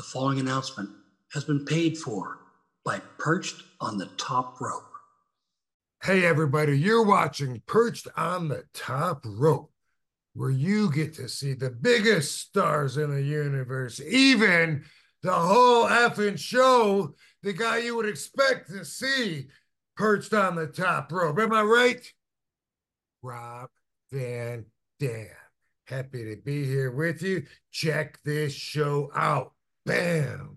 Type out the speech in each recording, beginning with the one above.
The following announcement has been paid for by Perched on the Top Rope. Hey, everybody, you're watching Perched on the Top Rope, where you get to see the biggest stars in the universe, even the whole effing show, the guy you would expect to see perched on the top rope. Am I right? Rob Van Dam. Happy to be here with you. Check this show out. Bam.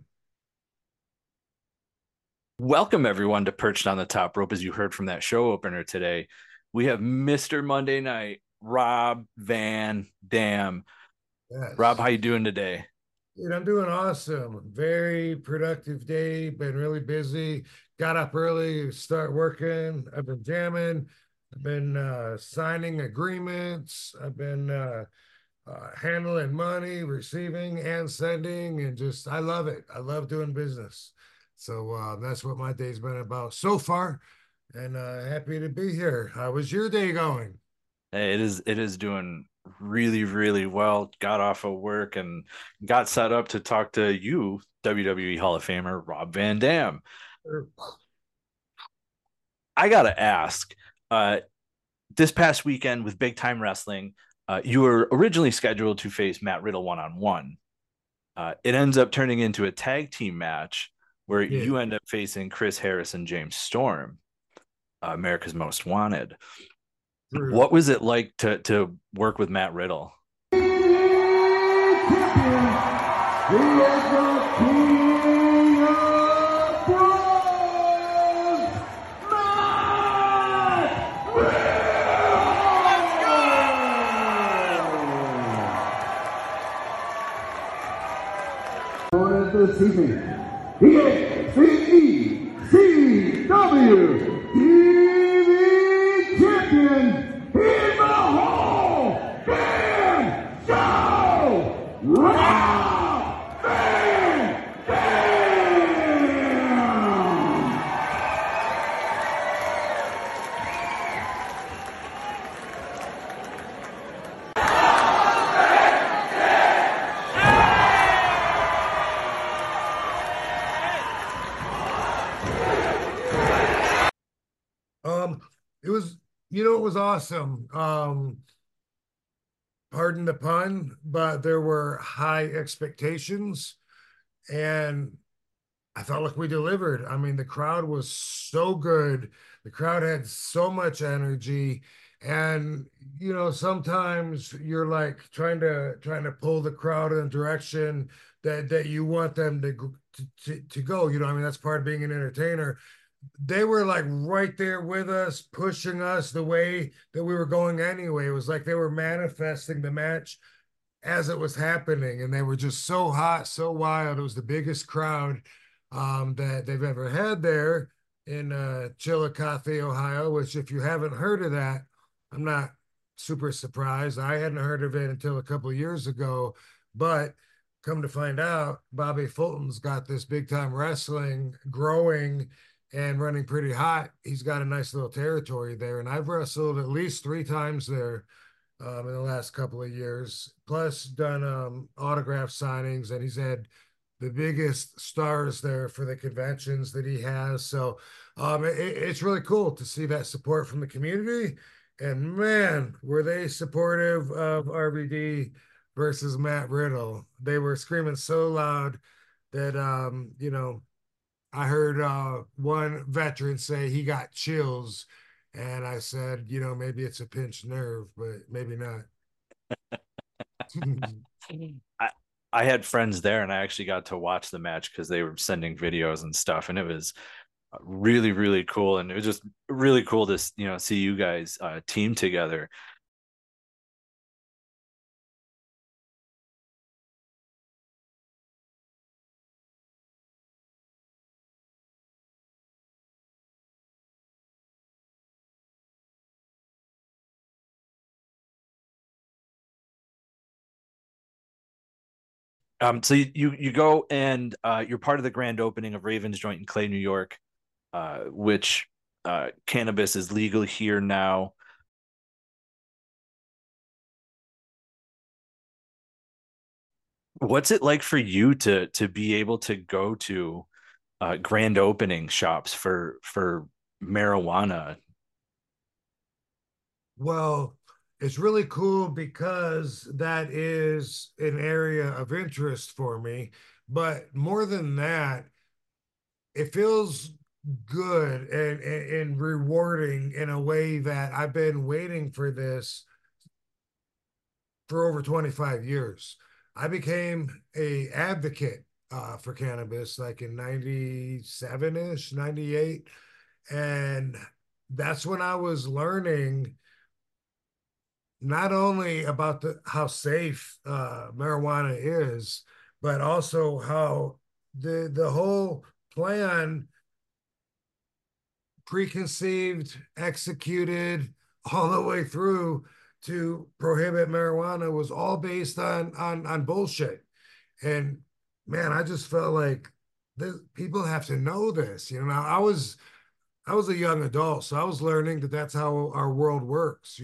Welcome, everyone, to Perched on the Top Rope. As you heard from that show opener today, we have Mr. Monday Night, Rob Van Dam. Yes. Rob, how you doing today? Dude, I'm doing awesome. Very productive day. Been really busy. Got up early, start working. I've been jamming. I've been signing agreements. I've been handling money, receiving and sending, and just I love it. I love doing business. So that's what my day's been about so far. And happy to be here. How was your day going? Hey, it is doing really, really well. Got off of work and got set up to talk to you, WWE Hall of Famer Rob Van Dam. I gotta ask, this past weekend with Big Time Wrestling, you were originally scheduled to face Matt Riddle one-on-one. It ends up turning into a tag team match where you end up facing Chris Harris and James Storm, America's Most Wanted. What was it like to work with Matt Riddle? This evening, ECW TV champion in the Hall Fan Show, Rob Van Dam. It was awesome. Pardon the pun, but there were high expectations, and I felt like we delivered. I mean, the crowd was so good. The crowd had so much energy, and sometimes you're like trying to pull the crowd in a direction that you want them to go. I mean, that's part of being an entertainer. They were like right there with us, pushing us the way that we were going anyway. It was like they were manifesting the match as it was happening, and they were just so hot, so wild. It was the biggest crowd that they've ever had there in Chillicothe, Ohio, which if you haven't heard of that, I'm not super surprised. I hadn't heard of it until a couple of years ago, but come to find out, Bobby Fulton's got this Big Time Wrestling growing and running pretty hot. He's got a nice little territory there, and I've wrestled at least 3 times there in the last couple of years, plus done autograph signings, and he's had the biggest stars there for the conventions that he has. So it's really cool to see that support from the community, and man, were they supportive of RVD versus Matt Riddle. They were screaming so loud that I heard one veteran say he got chills, and I said, maybe it's a pinched nerve, but maybe not. I had friends there, and I actually got to watch the match because they were sending videos and stuff, and it was really, really cool, and it was just really cool to see you guys team together. So you go and you're part of the grand opening of Ravens Joint in Clay, New York, which cannabis is legal here now. What's it like for you to be able to go to grand opening shops for marijuana? Well, it's really cool because that is an area of interest for me. But more than that, it feels good and rewarding in a way that I've been waiting for this for over 25 years. I became a advocate for cannabis like in 97-ish, 98. And that's when I was learning not only about how safe marijuana is, but also how the whole plan preconceived, executed all the way through to prohibit marijuana was all based on bullshit. And man, I just felt like people have to know this. You know, I was a young adult, so I was learning that that's how our world works.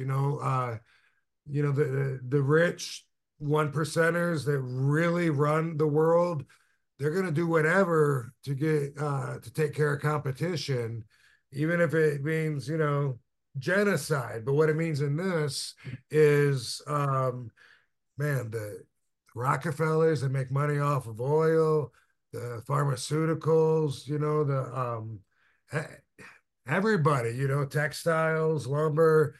The rich one percenters that really run the world, they're going to do whatever to get to take care of competition, even if it means genocide. But what it means in this is, man, the Rockefellers that make money off of oil, the pharmaceuticals, everybody, textiles, lumber,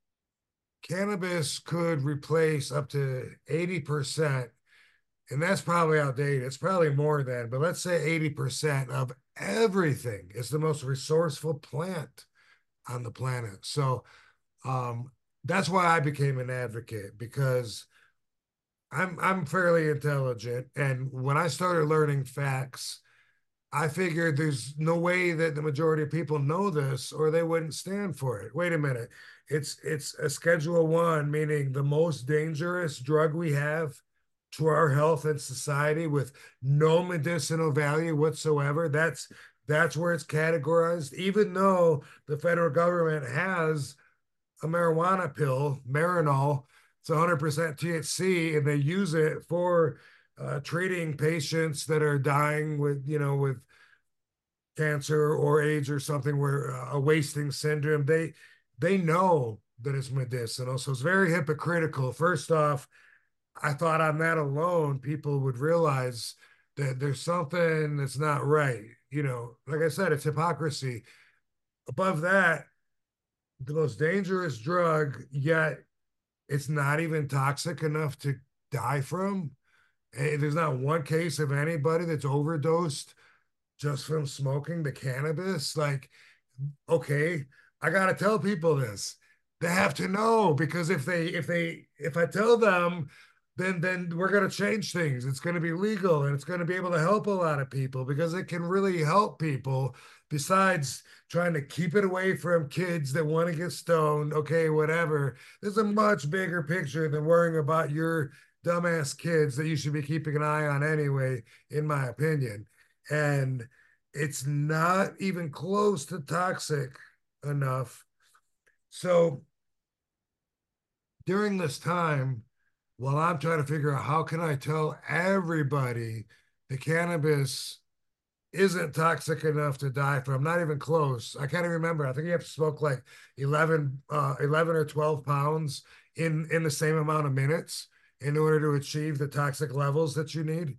cannabis could replace up to 80%, and that's probably outdated. It's probably more than, but let's say 80% of everything. Is the most resourceful plant on the planet. So um, that's why I became an advocate, because I'm fairly intelligent, and when I started learning facts, I figured there's no way that the majority of people know this or they wouldn't stand for it. Wait a minute. It's a Schedule 1, meaning the most dangerous drug we have to our health and society with no medicinal value whatsoever. That's where it's categorized, even though the federal government has a marijuana pill, Marinol. It's 100% THC, and they use it for treating patients that are dying with cancer or AIDS or something, where a wasting syndrome. They know that it's medicinal, so it's very hypocritical. First off, I thought on that alone, people would realize that there's something that's not right. Like I said, it's hypocrisy. Above that, the most dangerous drug, yet it's not even toxic enough to die from. There's not one case of anybody that's overdosed just from smoking the cannabis. Like, okay, I gotta tell people this. They have to know, because if I tell them, then we're gonna change things. It's gonna be legal, and it's gonna be able to help a lot of people, because it can really help people. Besides trying to keep it away from kids that want to get stoned, okay, whatever. There's a much bigger picture than worrying about your dumbass kids that you should be keeping an eye on anyway, in my opinion. And it's not even close to toxic enough. So during this time, while I'm trying to figure out how can I tell everybody the cannabis isn't toxic enough to die from, not even close. I can't even remember. I think you have to smoke like 11 or 12 pounds in the same amount of minutes in order to achieve the toxic levels that you need.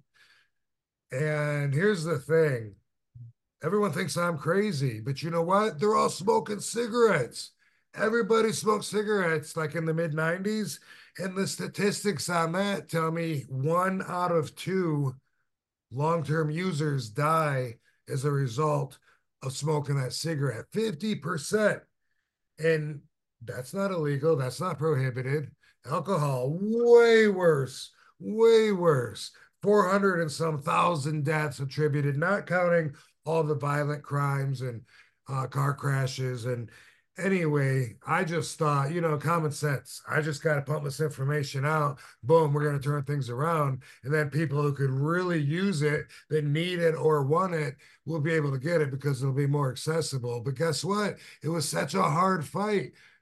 And here's the thing. Everyone thinks I'm crazy, but you know what? They're all smoking cigarettes. Everybody smoked cigarettes like in the mid 90s. And the statistics on that tell me 1 out of 2 long-term users die as a result of smoking that cigarette. 50%. And that's not illegal. That's not prohibited. Alcohol, way worse, way worse. 400 and some thousand deaths attributed, not counting all the violent crimes and car crashes. And anyway, I just thought, common sense. I just got to pump this information out. Boom, we're going to turn things around. And then people who could really use it, that need it or want it, will be able to get it because it'll be more accessible. But guess what? It was such a hard fight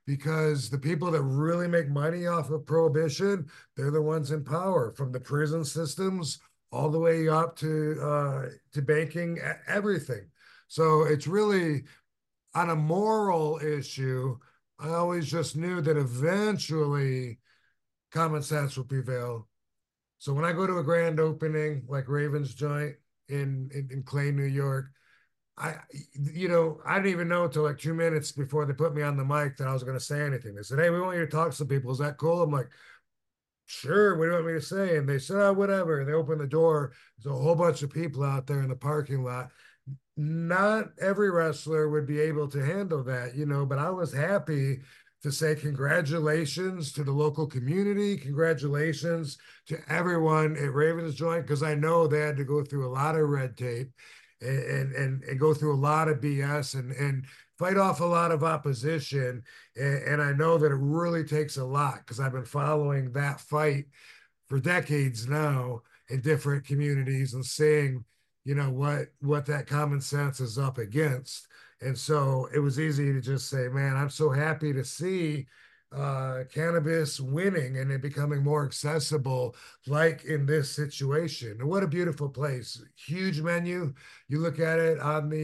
because the people that really make money off of prohibition, they're the ones in power, from the prison systems all the way up to banking, everything. So it's really on a moral issue. I always just knew that eventually common sense will prevail. So when I go to a grand opening like Ravens Joint in Clay, New York, I, I didn't even know until like 2 minutes before they put me on the mic that I was going to say anything. They said, "Hey, we want you to talk to some people. Is that cool?" I'm like, "Sure. What do you want me to say?" And they said, "Oh, whatever." And they opened the door. There's a whole bunch of people out there in the parking lot. Not every wrestler would be able to handle that, but I was happy to say congratulations to the local community, congratulations to everyone at Ravens Joint, because I know they had to go through a lot of red tape and go through a lot of BS and fight off a lot of opposition. And I know that it really takes a lot, because I've been following that fight for decades now in different communities and seeing, what that common sense is up against. And so it was easy to just say, man, I'm so happy to see cannabis winning and it becoming more accessible, like in this situation. And what a beautiful place! Huge menu. You look at it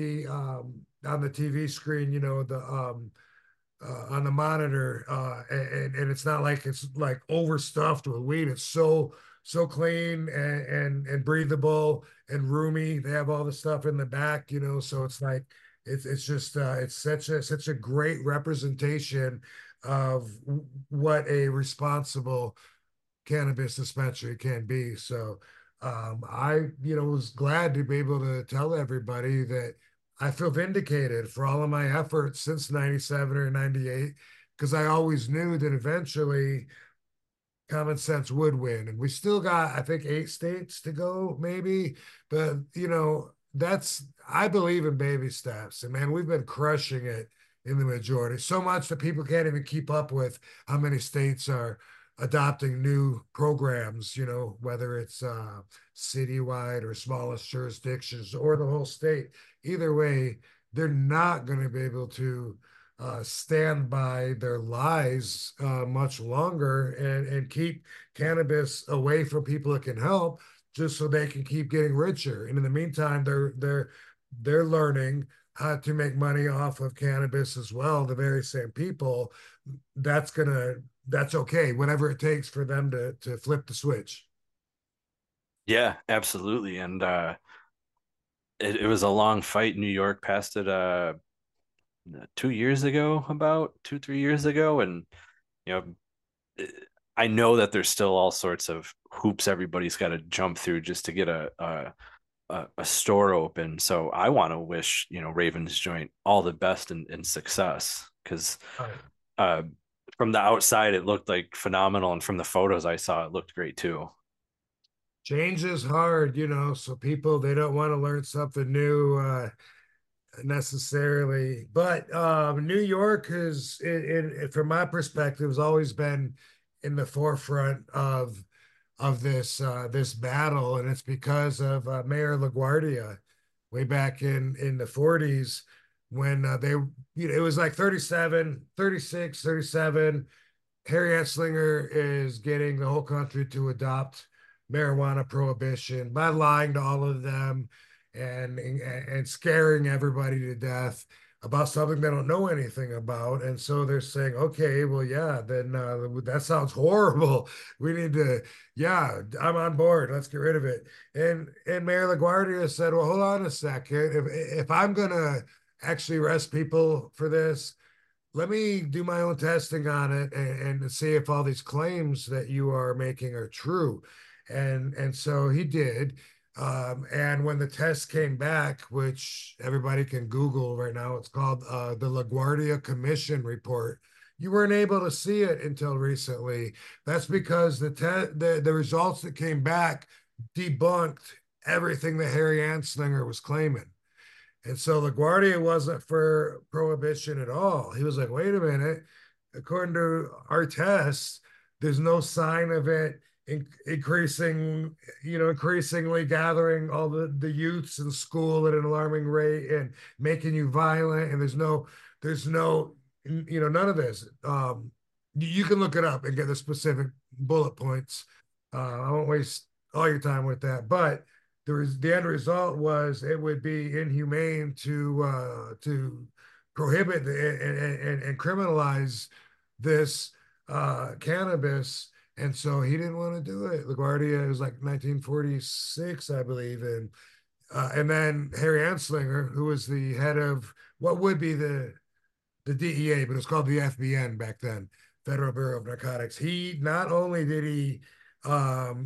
on the TV screen, the on the monitor, and it's not like it's like overstuffed with weed. It's so clean and breathable and roomy. They have all the stuff in the back, so it's like it's just it's such a great representation of what a responsible cannabis dispensary can be. So I, was glad to be able to tell everybody that I feel vindicated for all of my efforts since 97 or 98, because I always knew that eventually common sense would win. And we still got, I think, 8 states to go, maybe. But, I believe in baby steps. And man, we've been crushing it in the majority, so much that people can't even keep up with how many states are adopting new programs, whether it's citywide or smallest jurisdictions or the whole state. Either way, they're not going to be able to stand by their lies much longer and keep cannabis away from people it can help, just so they can keep getting richer. And in the meantime, they're learning how to make money off of cannabis as well. The very same people. That's okay. Whatever it takes for them to flip the switch. Yeah, absolutely. And it was a long fight. New York passed it 2 years ago, about 3 years ago, and you know I know that there's still all sorts of hoops everybody's got to jump through just to get a store open. So I want to wish Ravens Joint all the best and success, because Right. uh, from the outside it looked like phenomenal, and from the photos I saw it looked great too. Change is hard, so people, they don't want to learn something new necessarily. But New York has, from my perspective, has always been in the forefront of this battle, and it's because of Mayor LaGuardia way back in the 40s, when it was like 37, 36, 37. Harry Anslinger is getting the whole country to adopt marijuana prohibition by lying to all of them and scaring everybody to death about something they don't know anything about. And so they're saying, okay, well, yeah, then that sounds horrible. We need to, yeah, I'm on board. Let's get rid of it. And Mayor LaGuardia said, well, hold on a second. If I'm gonna actually arrest people for this, let me do my own testing on it and see if all these claims that you are making are true. And so he did. And when the test came back, which everybody can Google right now, it's called the LaGuardia Commission report. You weren't able to see it until recently. That's because the results that came back debunked everything that Harry Anslinger was claiming. And so LaGuardia wasn't for prohibition at all. He was like, wait a minute, according to our tests, there's no sign of it increasingly gathering all the youths in school at an alarming rate and making you violent. And there's no none of this. You can look it up and get the specific bullet points. I won't waste all your time with that, but the end result was it would be inhumane to prohibit and criminalize this cannabis, and so he didn't want to do it. LaGuardia, it was like 1946, I believe, and then Harry Anslinger, who was the head of what would be the DEA, but it was called the FBN back then, Federal Bureau of Narcotics. He not only did he um,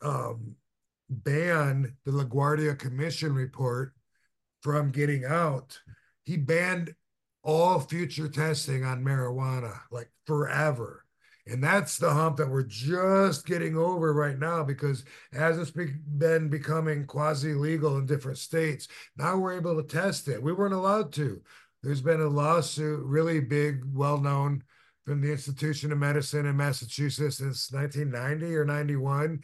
ban the LaGuardia Commission report from getting out, he banned all future testing on marijuana, like forever. And that's the hump that we're just getting over right now, because as it's been becoming quasi legal in different states, now we're able to test it. We weren't allowed to. There's been a lawsuit, really big, well known, from the Institution of Medicine in Massachusetts since 1990 or 91,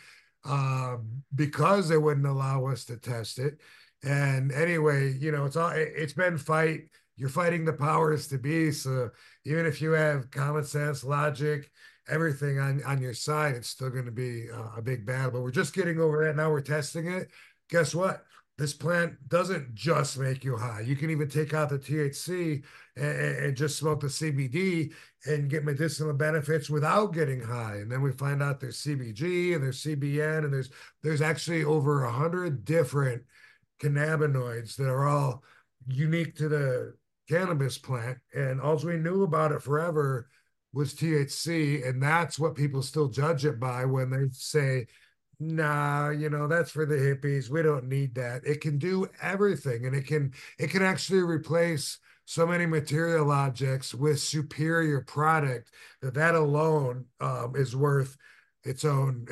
because they wouldn't allow us to test it. And anyway, it's been you're fighting the powers to be. So even if you have common sense, logic, everything on your side, it's still going to be a big battle. But we're just getting over that. Now we're testing it. Guess what? This plant doesn't just make you high. You can even take out the THC and just smoke the CBD and get medicinal benefits without getting high. And then we find out there's CBG and there's CBN, and there's actually over 100 different cannabinoids that are all unique to the cannabis plant. And all we knew about it forever was THC. And that's what people still judge it by when they say, nah, that's for the hippies. We don't need that. It can do everything, and it can actually replace so many material objects with superior product that alone is worth its own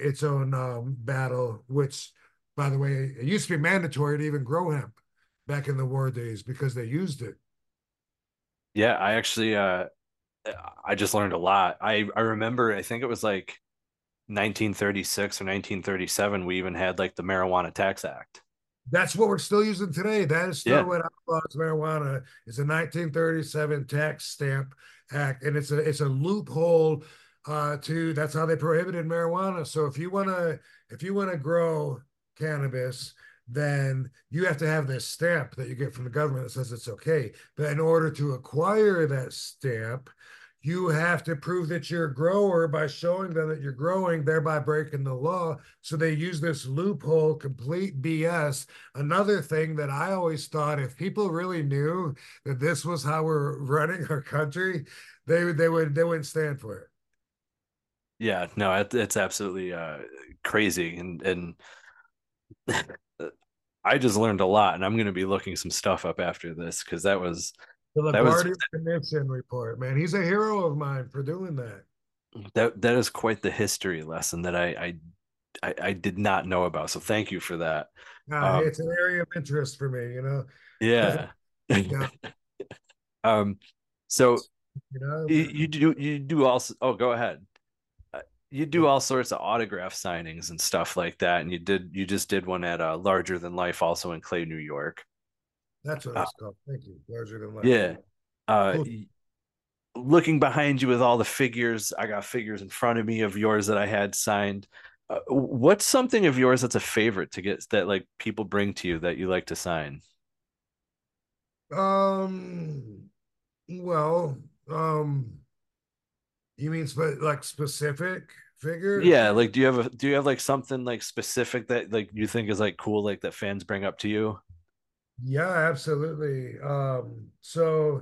battle. Which, by the way, it used to be mandatory to even grow hemp back in the war days because they used it. Yeah, I actually I just learned a lot. I remember, I think it was like 1936 or 1937, we even had like the Marijuana Tax Act. That's what we're still using today. That is still Yeah. what outlaws marijuana is, a 1937 tax stamp act, and it's a loophole that's how they prohibited marijuana. So if you wanna grow cannabis, then you have to have this stamp that you get from the government that says it's okay. But in order to acquire that stamp, you have to prove that you're a grower by showing them that you're growing, thereby breaking the law. So they use this loophole, complete BS. Another thing that I always thought, if people really knew that this was how we're running our country, they wouldn't stand for it. Yeah, no, it's absolutely crazy, and I just learned a lot, and I'm going to be looking some stuff up after this because The that was LaGuardia Commission report, man, he's a hero of mine for doing that. that is quite the history lesson that I did not know about. So thank you for that. It's an area of interest for me, Yeah. Yeah. So you know. you do also. Oh, go ahead. You do all sorts of autograph signings and stuff like that, and you just did one at Larger Than Life, also in Clay, New York. That's what it's called. Thank you. Larger Than Life. Yeah. Cool. Looking behind you with all the figures, I got figures in front of me of yours that I had signed. What's something of yours that's a favorite to get, that like people bring to you that you like to sign? Well, you mean like specific figures? Yeah, like do you have like something like specific that like you think is like cool, like that fans bring up to you? Yeah, absolutely. So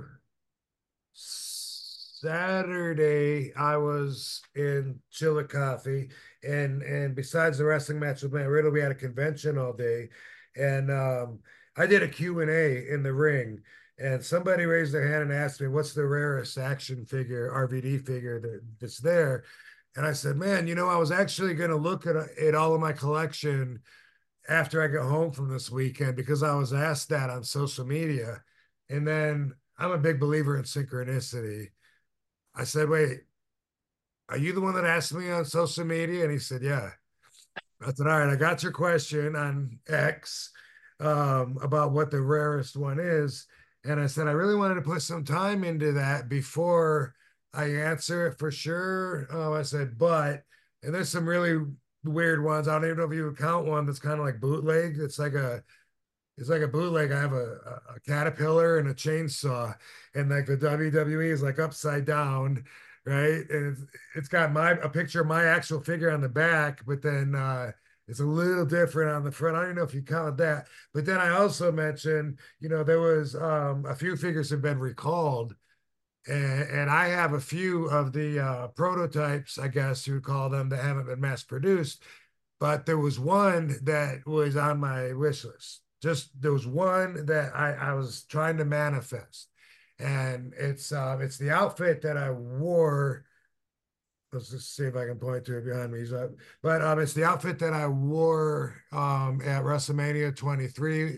Saturday I was in Chillicothe, and besides the wrestling match with Matt Riddle, we had a convention all day, and I did a Q&A in the ring, and somebody raised their hand and asked me, what's the rarest action figure, RVD figure that's there? And I said, man, I was actually going to look at all of my collection after I got home from this weekend, because I was asked that on social media. And then I'm a big believer in synchronicity. I said, wait, are you the one that asked me on social media? And he said, yeah. I said, all right, I got your question on X about what the rarest one is. And I said, I really wanted to put some time into that before I answer it for sure. I said, and there's some really weird ones. I don't even know if you would count one that's kind of like bootleg. It's like a bootleg. I have a caterpillar and a chainsaw, and like the WWE is like upside down, right? And it's got a picture of my actual figure on the back, but then it's a little different on the front. I don't even know if you count that. But then I also mentioned, there was a few figures have been recalled, and I have a few of the prototypes, I guess you would call them, that haven't been mass produced. But there was one that was on my wish list. Just there was one that I was trying to manifest, and it's the outfit that I wore. Let's just see if I can point to it behind me. But it's the outfit that I wore at WrestleMania 23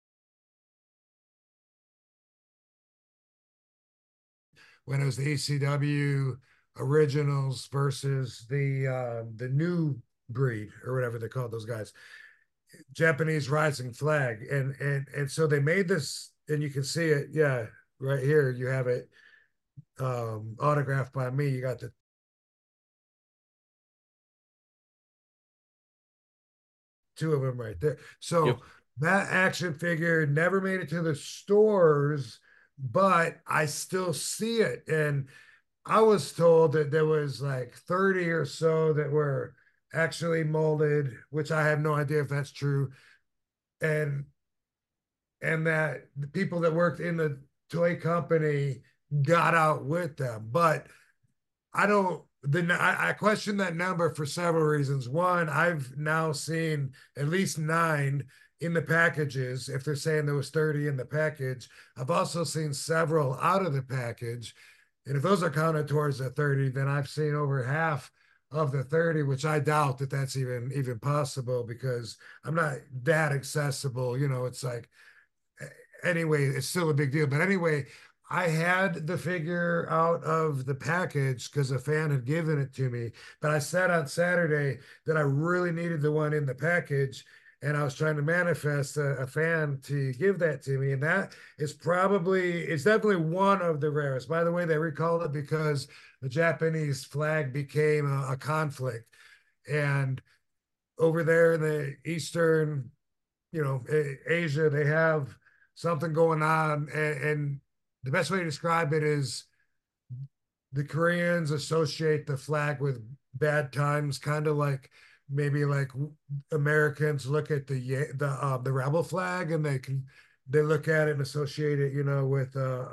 when it was the ECW originals versus the new breed or whatever they called those guys, Japanese Rising Flag, and so they made this, and you can see it, yeah, right here. You have it autographed by me. You got the two of them right there. So Yep. that action figure never made it to the stores, but I still see it. And I was told that there was like 30 or so that were actually molded, which I have no idea if that's true. And that the people that worked in the toy company got out with them. But I don't. I question that number for several reasons. One, I've now seen at least 9 in the packages. If they're saying there was 30 in the package, I've also seen several out of the package. And if those are counted towards the 30, then I've seen over half of the 30, which I doubt that that's even possible because I'm not that accessible. It's like, anyway, it's still a big deal. But anyway, I had the figure out of the package because a fan had given it to me. But I said on Saturday that I really needed the one in the package. And I was trying to manifest a fan to give that to me. And that is it's definitely one of the rarest. By the way, they recalled it because the Japanese flag became a conflict. And over there in the Eastern, Asia, they have something going on, and the best way to describe it is the Koreans associate the flag with bad times, kind of like maybe like Americans look at the rebel flag and they look at it and associate it, with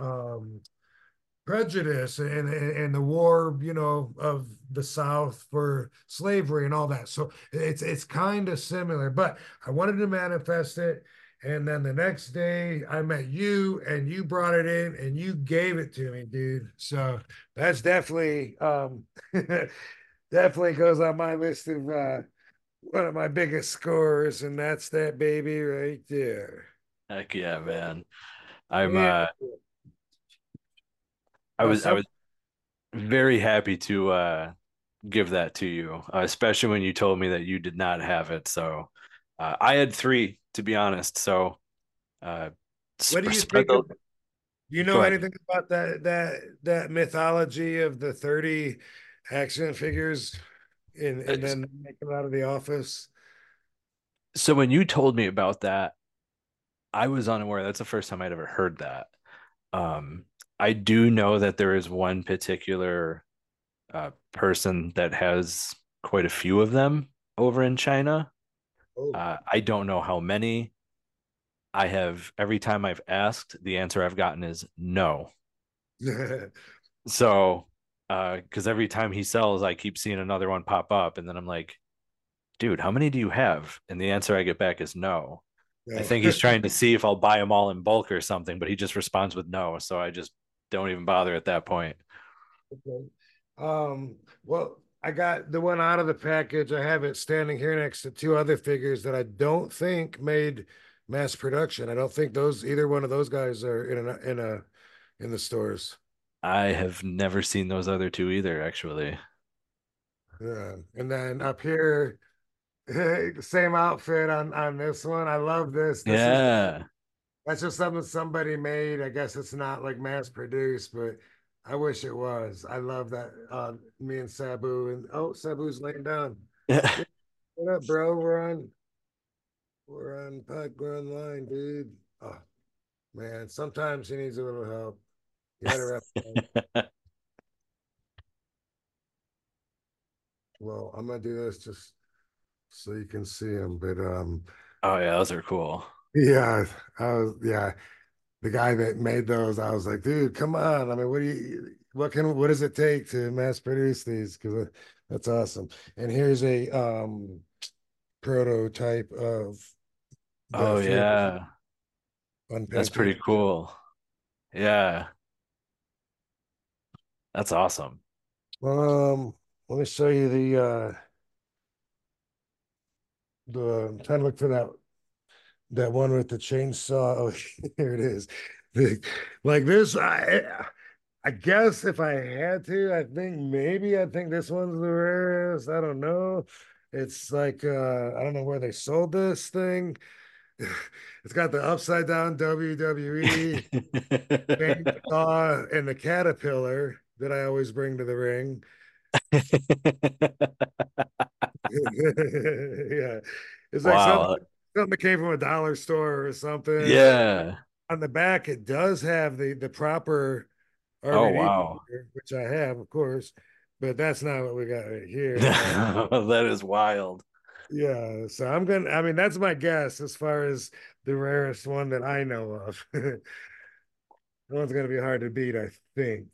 prejudice and the war, of the South for slavery and all that. So it's kind of similar, but I wanted to manifest it. And then the next day I met you and you brought it in and you gave it to me, dude. So that's definitely definitely goes on my list of one of my biggest scores, and that's that baby right there. Heck yeah, man. I'm Yeah. I was very happy to give that to you, especially when you told me that you did not have it. So I had 3, to be honest. So What do you spread think of? Do you Go know ahead. anything about that mythology of the 30 action figures and then making it out of the office? So when you told me about that, I was unaware. That's the first time I'd ever heard that. Um, I do know that there is one particular person that has quite a few of them over in China. Oh. I don't know how many. I have every time I've asked, the answer I've gotten is no. So, because every time he sells, I keep seeing another one pop up, and then I'm like, dude, how many do you have? And the answer I get back is no. I No. think he's trying to see if I'll buy them all in bulk or something, but he just responds with no. So I just don't even bother at that point. Okay. Well, I got the one out of the package. I have it standing here next to 2 other figures that I don't think made mass production. I don't think either one of those guys are in the stores. I have never seen those other 2 either, actually. Yeah. And then up here, same outfit on this one. I love this. This is Yeah. That's just something somebody made. I guess it's not like mass produced, but I wish it was. I love that. Me and Sabu, and oh, Sabu's laying down. Yeah. Yeah, what up, bro? We're on puck, we're online, dude. Oh man, sometimes he needs a little help. He had a rough time. Well, I'm gonna do this just so you can see him, but Oh yeah, those are cool. yeah, yeah. The guy that made those, I was like, dude, come on. I mean, what does it take to mass produce these? Because that's awesome. And here's a prototype of the Oh Fury yeah, that's unpainted. pretty cool. Yeah, that's awesome. Let me show you the I'm trying to look for that one with the chainsaw. Oh, here it is. Like this, I guess if I had to, I think this one's the rarest. I don't know. It's like I don't know where they sold this thing. It's got the upside down WWE chainsaw and the caterpillar that I always bring to the ring. Yeah. It's like Wow. something that came from a dollar store or something. Yeah. On the back, it does have the proper Oh RVD, wow. which I have, of course, but that's not what we got right here. That is wild. Yeah, so I mean, that's my guess as far as the rarest one that I know of. That one's gonna be hard to beat, I think.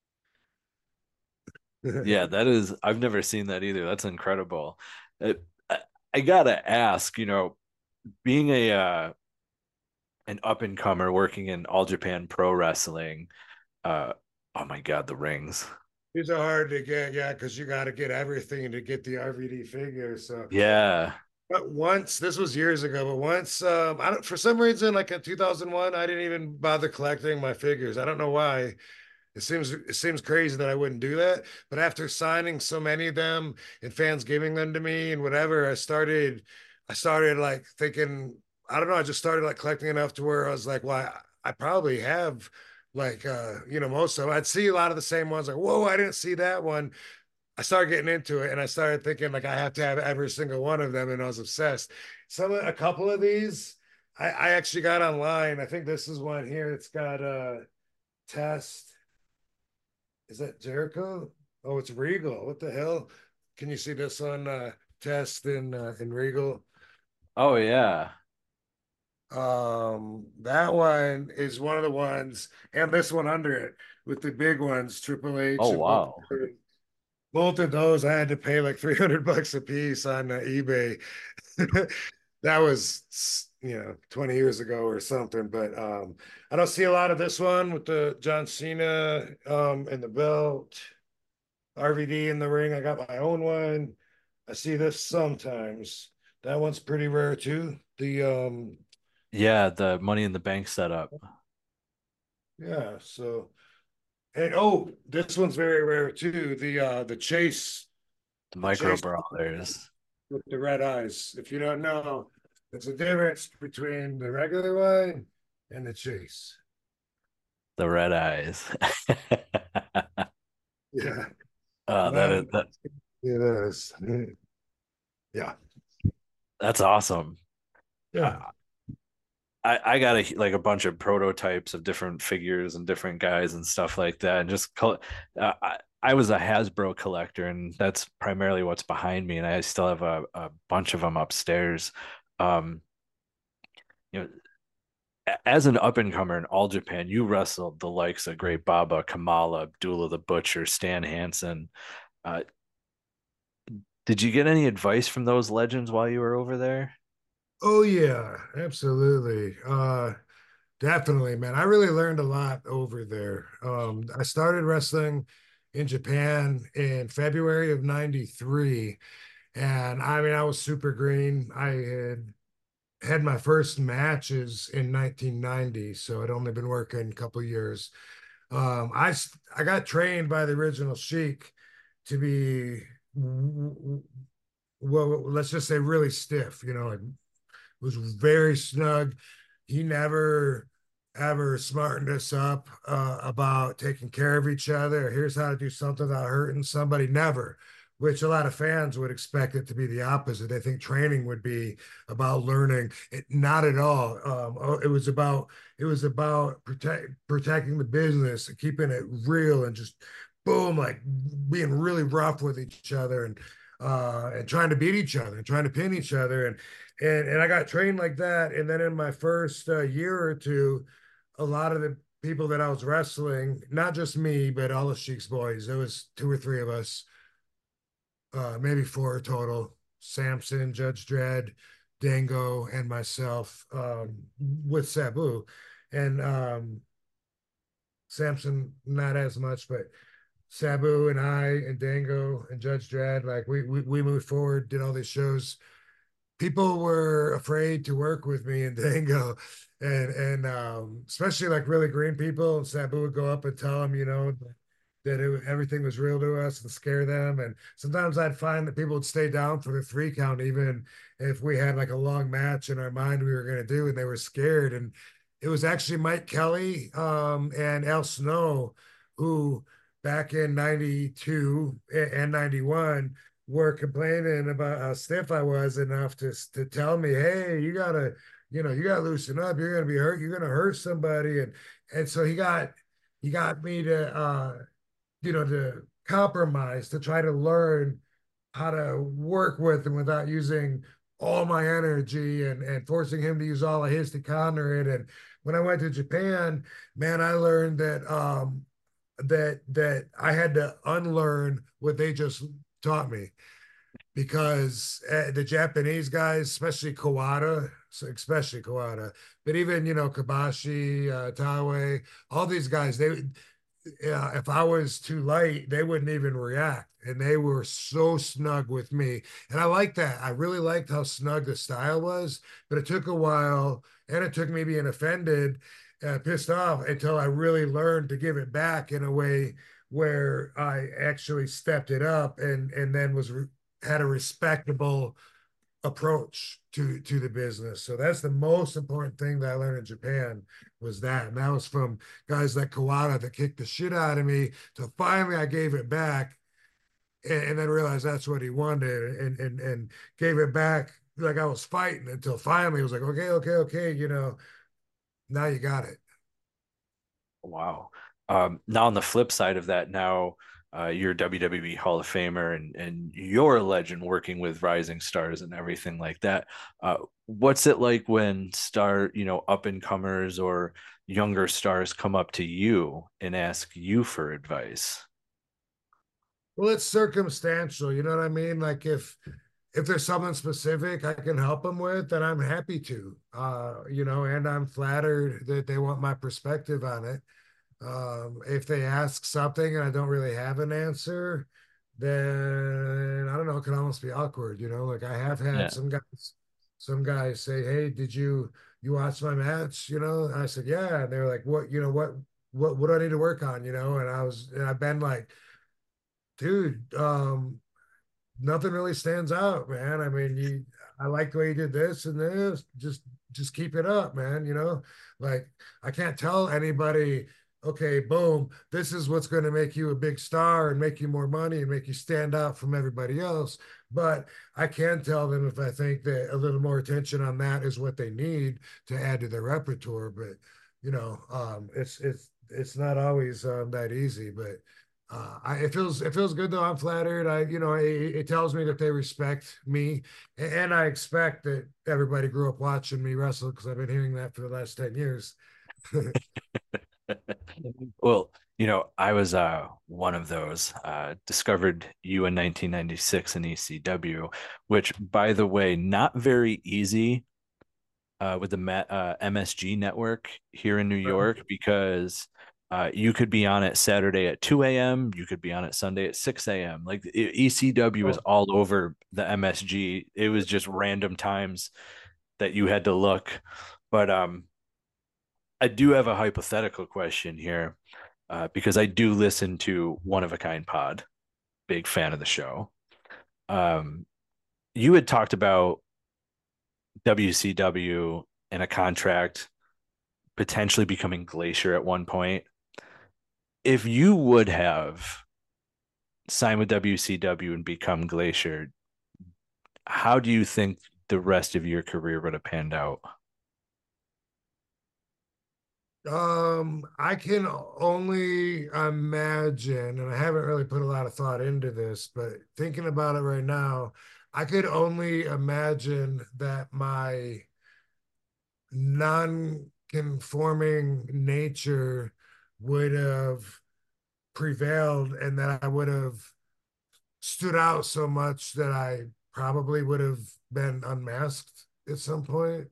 Yeah, that is. I've never seen that either. That's incredible. I, I gotta ask, being an up and comer working in All Japan Pro Wrestling, uh, oh my God, the rings. These are hard to get, yeah, because you got to get everything to get the RVD figure. So, Yeah. but once this was years ago, but once I don't for some reason, like in 2001, I didn't even bother collecting my figures. I don't know why. It seems crazy that I wouldn't do that. But after signing so many of them and fans giving them to me and whatever, I started like thinking, I don't know, I just started like collecting enough to where I was like, well, I probably have like most of them. I'd see a lot of the same ones, like, whoa, I didn't see that one. I started getting into it and I started thinking like I have to have every single one of them, and I was obsessed. A couple of these I actually got online. I think this is one here. It's got test. Is that Jericho? Oh, it's Regal. What the hell? Can you see this on test in Regal? Oh yeah. That one is one of the ones, and this one under it with the big ones, Triple H Oh and wow. both of those. I had to pay like $300 a piece on eBay. That was 20 years ago or something. But I don't see a lot of this one with the John Cena and the belt. RVD in the ring. I got my own one. I see this sometimes. That one's pretty rare too. Yeah, the Money in the Bank setup, Yeah, so and oh, this one's very rare too. the The Micro chase Brawlers, with the red eyes. If you don't know, there's a difference between the regular one and the chase. the Red Eyes. Yeah. That Well, is that. it is. Yeah. That's awesome. Yeah. I got like a bunch of prototypes of different figures and different guys and stuff like that. And I was a Hasbro collector, and that's primarily what's behind me. And I still have a bunch of them upstairs. Um, you know, as an up and comer in All Japan, you wrestled the likes of Great Baba, Kamala, Abdullah the Butcher, Stan Hansen. Uh, did you get any advice from those legends while you were over there? Oh yeah, absolutely. Definitely, man. I really learned a lot over there. I started wrestling in Japan in February of '93. And I mean, I was super green. I had my first matches in 1990, so I'd only been working a couple years. I got trained by the original Sheik to be well, let's just say really stiff. It was very snug. he never ever smartened us up about taking care of each other. Here's how to do something without hurting somebody. Never. Which a lot of fans would expect it to be the opposite. They think training would be about learning. Not at all. It was about protecting the business, keeping it real, and just boom, like being really rough with each other, and trying to beat each other and trying to pin each other, and I got trained like that. And then in my first year or two, a lot of the people that I was wrestling, not just me, but all the Sheik's boys, there was two or three of us, maybe four total. Samson, Judge Dredd, Dango, and myself, with Sabu. And Samson, not as much, but Sabu and I and Dango and Judge Dredd, like we moved forward, did all these shows. People were afraid to work with me and Dango, and especially like really green people. And Sabu would go up and tell them, that everything was real to us and scare them. And sometimes I'd find that people would stay down for the 3 count, even if we had like a long match in our mind we were going to do, and they were scared. And it was actually Mike Kelly, and Al Snow, who back in 92 and 91 were complaining about how stiff I was, enough to tell me, hey, you gotta loosen up. You're gonna be hurt. You're gonna hurt somebody. And so he got me to compromise, to try to learn how to work with him without using all my energy, and forcing him to use all of his to counter it. And when I went to Japan, man, I learned that I had to unlearn what they just taught me, because the Japanese guys, especially Kawada, but even Kabashi, Taue, all these guys, if I was too light, they wouldn't even react, and they were so snug with me, and I liked that. I really liked how snug the style was, but it took a while, and it took me being offended, pissed off, until I really learned to give it back in a way where I actually stepped it up, and then had a respectable approach to the business. So that's the most important thing that I learned in Japan, was that. And that was from guys like Kawada that kicked the shit out of me, till finally I gave it back, and then realized that's what he wanted, and gave it back like I was fighting, until finally it was like, okay, now you got it. Wow. Now on the flip side of that, now you're a WWE Hall of Famer, and you're a legend working with rising stars and everything like that. What's it like when up and comers or younger stars come up to you and ask you for advice? Well, it's circumstantial, you know what I mean? Like if there's something specific I can help them with, then I'm happy to. And I'm flattered that they want my perspective on it. If they ask something and I don't really have an answer, then I don't know, it can almost be awkward, like I have had Yeah. some guys say, hey, did you watch my match? And I said, yeah. And they're like, what do I need to work on? And I've been like, dude, nothing really stands out, man. I mean, I like the way you did this and this. Just keep it up, man. Like I can't tell anybody, okay, boom, this is what's going to make you a big star and make you more money and make you stand out from everybody else. But I can tell them if I think that a little more attention on that is what they need to add to their repertoire. But it's not always that easy. But it feels good though. I'm flattered. It tells me that they respect me, and I expect that everybody grew up watching me wrestle, because I've been hearing that for the last 10 years. Well, I was one of those. Discovered you in 1996 in ECW, which, by the way, not very easy with the MSG network here in New York, because you could be on it Saturday at 2 a.m. You could be on it Sunday at 6 a.m. Like ECW was all over the MSG. It was just random times that you had to look. But I do have a hypothetical question here, because I do listen to One of a Kind Pod. Big fan of the show. You had talked about WCW and a contract potentially becoming Glacier at one point. If you would have signed with WCW and become Glacier, how do you think the rest of your career would have panned out? I can only imagine, and I haven't really put a lot of thought into this, but thinking about it right now, I could only imagine that my non-conforming nature would have prevailed and that I would have stood out so much that I probably would have been unmasked at some point.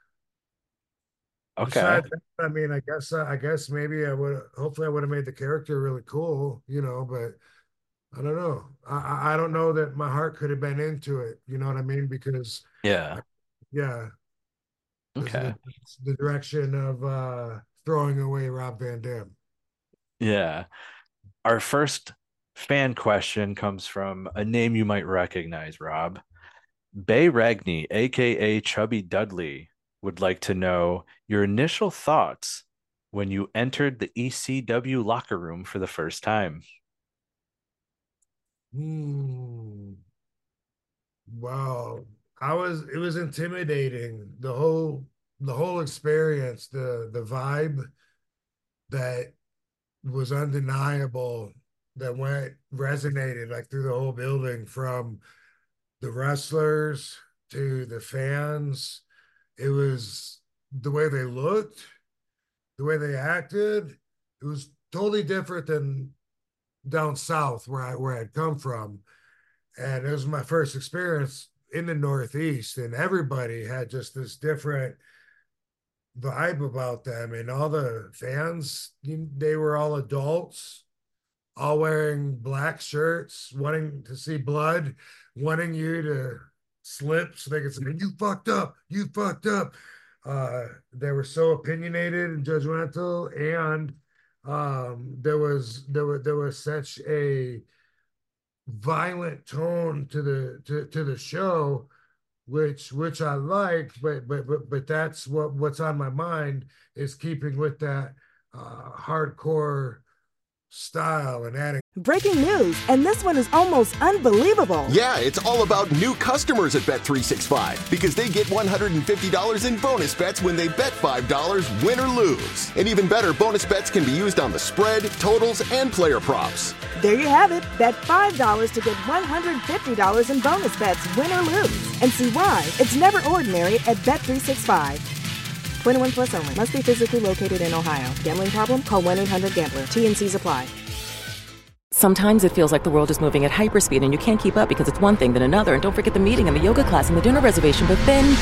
Okay. Besides that, I mean, I guess maybe I would. Hopefully, I would have made the character really cool, but I don't know. I don't know that my heart could have been into it. You know what I mean? Because Yeah. yeah, because of Okay. the direction of throwing away Rob Van Dam. Yeah. Our first fan question comes from a name you might recognize, Rob. Bay Ragney, aka Chubby Dudley, would like to know your initial thoughts when you entered the ECW locker room for the first time. Hmm. Wow. It was intimidating. The whole experience, the vibe that was undeniable that went resonated like through the whole building from the wrestlers to the fans. It was the way they looked, the way they acted. It was totally different than down south where I'd come from. And it was my first experience in the Northeast, and everybody had just this different vibe about them. And all the fans, they were all adults, all wearing black shirts, wanting to see blood, wanting you to slip so they could say, "You fucked up, you fucked up." They were so opinionated and judgmental, and there was such a violent tone to the show, which I liked, but that's what's on my mind is keeping with that hardcore style and adding. Breaking news, and this one is almost unbelievable. Yeah, it's all about new customers at Bet365 because they get $150 in bonus bets when they bet $5, win or lose. And even better, bonus bets can be used on the spread, totals, and player props. There you have it. Bet $5 to get $150 in bonus bets, win or lose. And see why it's never ordinary at Bet365. 21 plus only. Must be physically located in Ohio. Gambling problem? Call 1-800-GAMBLER. T&Cs apply. Sometimes it feels like the world is moving at hyperspeed and you can't keep up because it's one thing then another. And don't forget the meeting and the yoga class and the dinner reservation. But then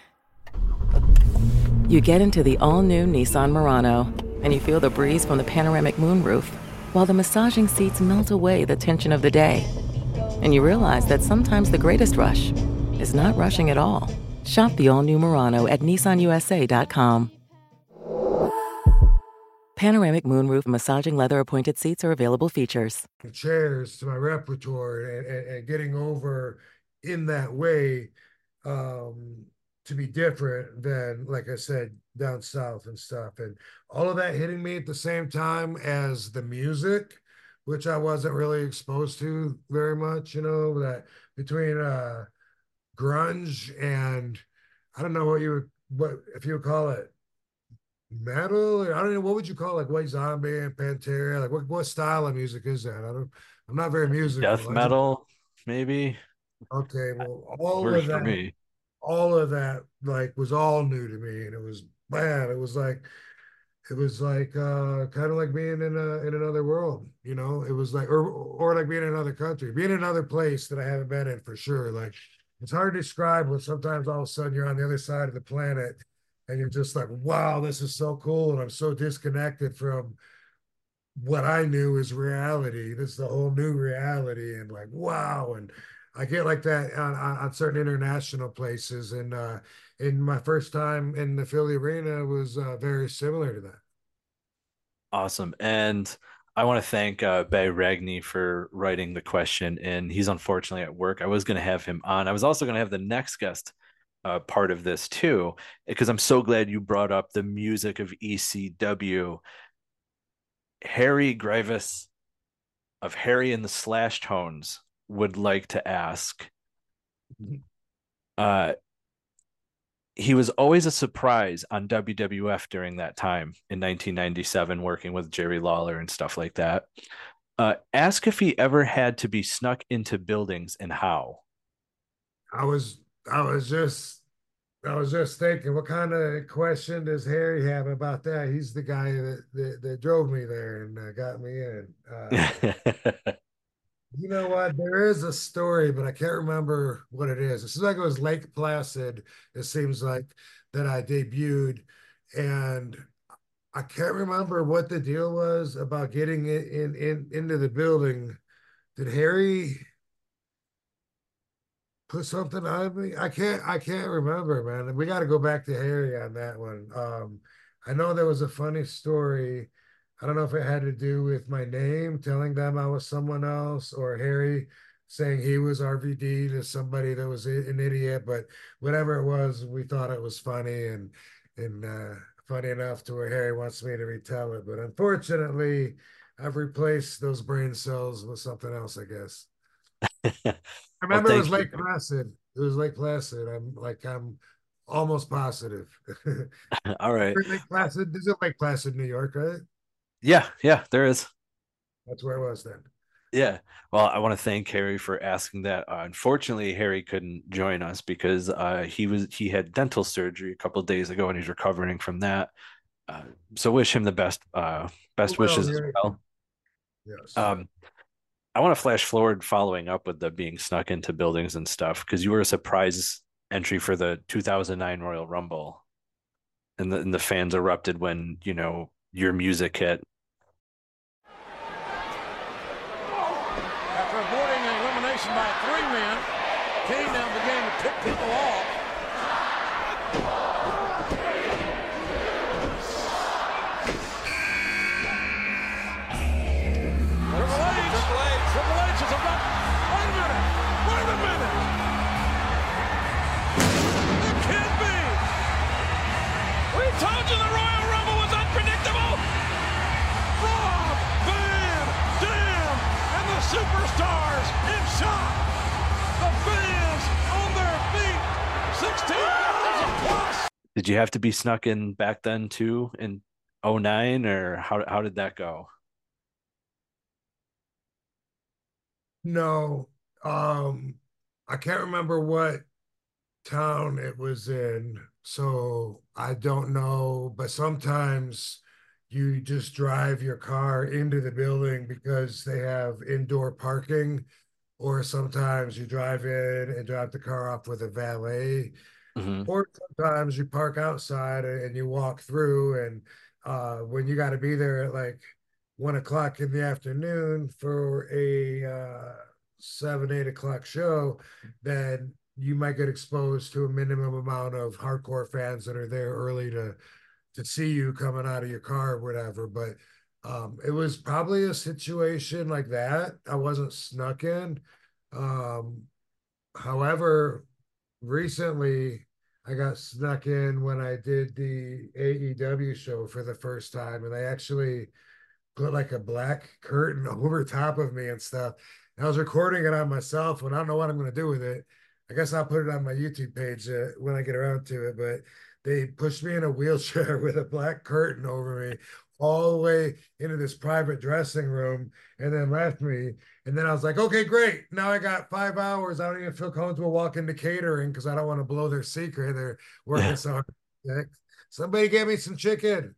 you get into the all-new Nissan Murano and you feel the breeze from the panoramic moonroof while the massaging seats melt away the tension of the day. And you realize that sometimes the greatest rush is not rushing at all. Shop the all-new Murano at nissanusa.com. Panoramic moonroof massaging leather appointed seats are available features. Chairs to my repertoire and getting over in that way to be different than, like I said, down south and stuff. And all of that hitting me at the same time as the music, which I wasn't really exposed to very much, that between grunge and I don't know what if you would call it metal, or I don't know, what would you call like White Zombie and Pantera? Like what style of music is that? I'm not very musical. Death metal, maybe. Okay, well, Works for me. all of that like was all new to me, and it was man, it was like kind of like being in another world, It was like or like being in another country, being in another place that I haven't been in for sure. Like it's hard to describe when sometimes all of a sudden you're on the other side of the planet and you're just like, wow, this is so cool. And I'm so disconnected from what I knew is reality. This is a whole new reality. And like, wow. And I get like that on certain international places. And in my first time in the Philly arena was very similar to that. Awesome. And I want to thank Bay Ragney for writing the question. And he's unfortunately at work. I was going to have him on. I was also going to have the next guest part of this too, because I'm so glad you brought up the music of ECW. Harry Grievous of Harry and the Slash Tones would like to ask. He was always a surprise on WWF during that time in 1997, working with Jerry Lawler and stuff like that. Ask if he ever had to be snuck into buildings and how. I was just thinking, what kind of question does Harry have about that? He's the guy that drove me there and got me in. You know what? There is a story, but I can't remember what it is. It seems like it was Lake Placid. It seems like that I debuted, and I can't remember what the deal was about getting it in into the building. Did Harry put something on me? I can't remember, man. We got to go back to Harry on that one. I know there was a funny story. I don't know if it had to do with my name, telling them I was someone else, or Harry saying he was RVD to somebody that was an idiot. But whatever it was, we thought it was funny and funny enough to where Harry wants me to retell it. But unfortunately, I've replaced those brain cells with something else, I guess. I Well, remember it was thank you. Lake Placid. It was Lake Placid. I'm almost positive. All right. Lake Placid. This is Lake Placid, New York, right? Yeah, there is. That's where it was then. Yeah. Well, I want to thank Harry for asking that. Unfortunately, Harry couldn't join us because he had dental surgery a couple of days ago and he's recovering from that. So wish him the best Well, wishes as Harry. well. Yes. Um, I want to flash forward following up with the being snuck into buildings and stuff because you were a surprise entry for the 2009 Royal Rumble, and the fans erupted when your music hit. After avoiding an elimination by 3 men, Kane now began to pick people off. Triple H is about. Wait a minute! It can't be! We told you the Royal Rumble was unpredictable! Rob Van Dam and the Superstars in shock! The fans on their feet! 16,000 plus! Did you have to be snuck in back then too in '09, or how did that go? No. I can't remember what town it was in, so I don't know. But sometimes you just drive your car into the building because they have indoor parking, or sometimes you drive in and drop the car off with a valet. Hmm. Or sometimes you park outside and you walk through, and when you got to be there at like 1 o'clock in the afternoon for a 7, 8 o'clock show, then you might get exposed to a minimum amount of hardcore fans that are there early to see you coming out of your car or whatever. But it was probably a situation like that. I wasn't snuck in. Um, However, recently I got snuck in when I did the AEW show for the first time, and they actually put like a black curtain over top of me and stuff. And I was recording it on my cell phone. I don't know what I'm going to do with it. I guess I'll put it on my YouTube page when I get around to it. But they pushed me in a wheelchair with a black curtain over me all the way into this private dressing room and then left me. And then I was like, okay, great. Now I got 5 hours. I don't even feel comfortable walking to catering because I don't want to blow their secret. They're working so hard. Somebody get me some chicken.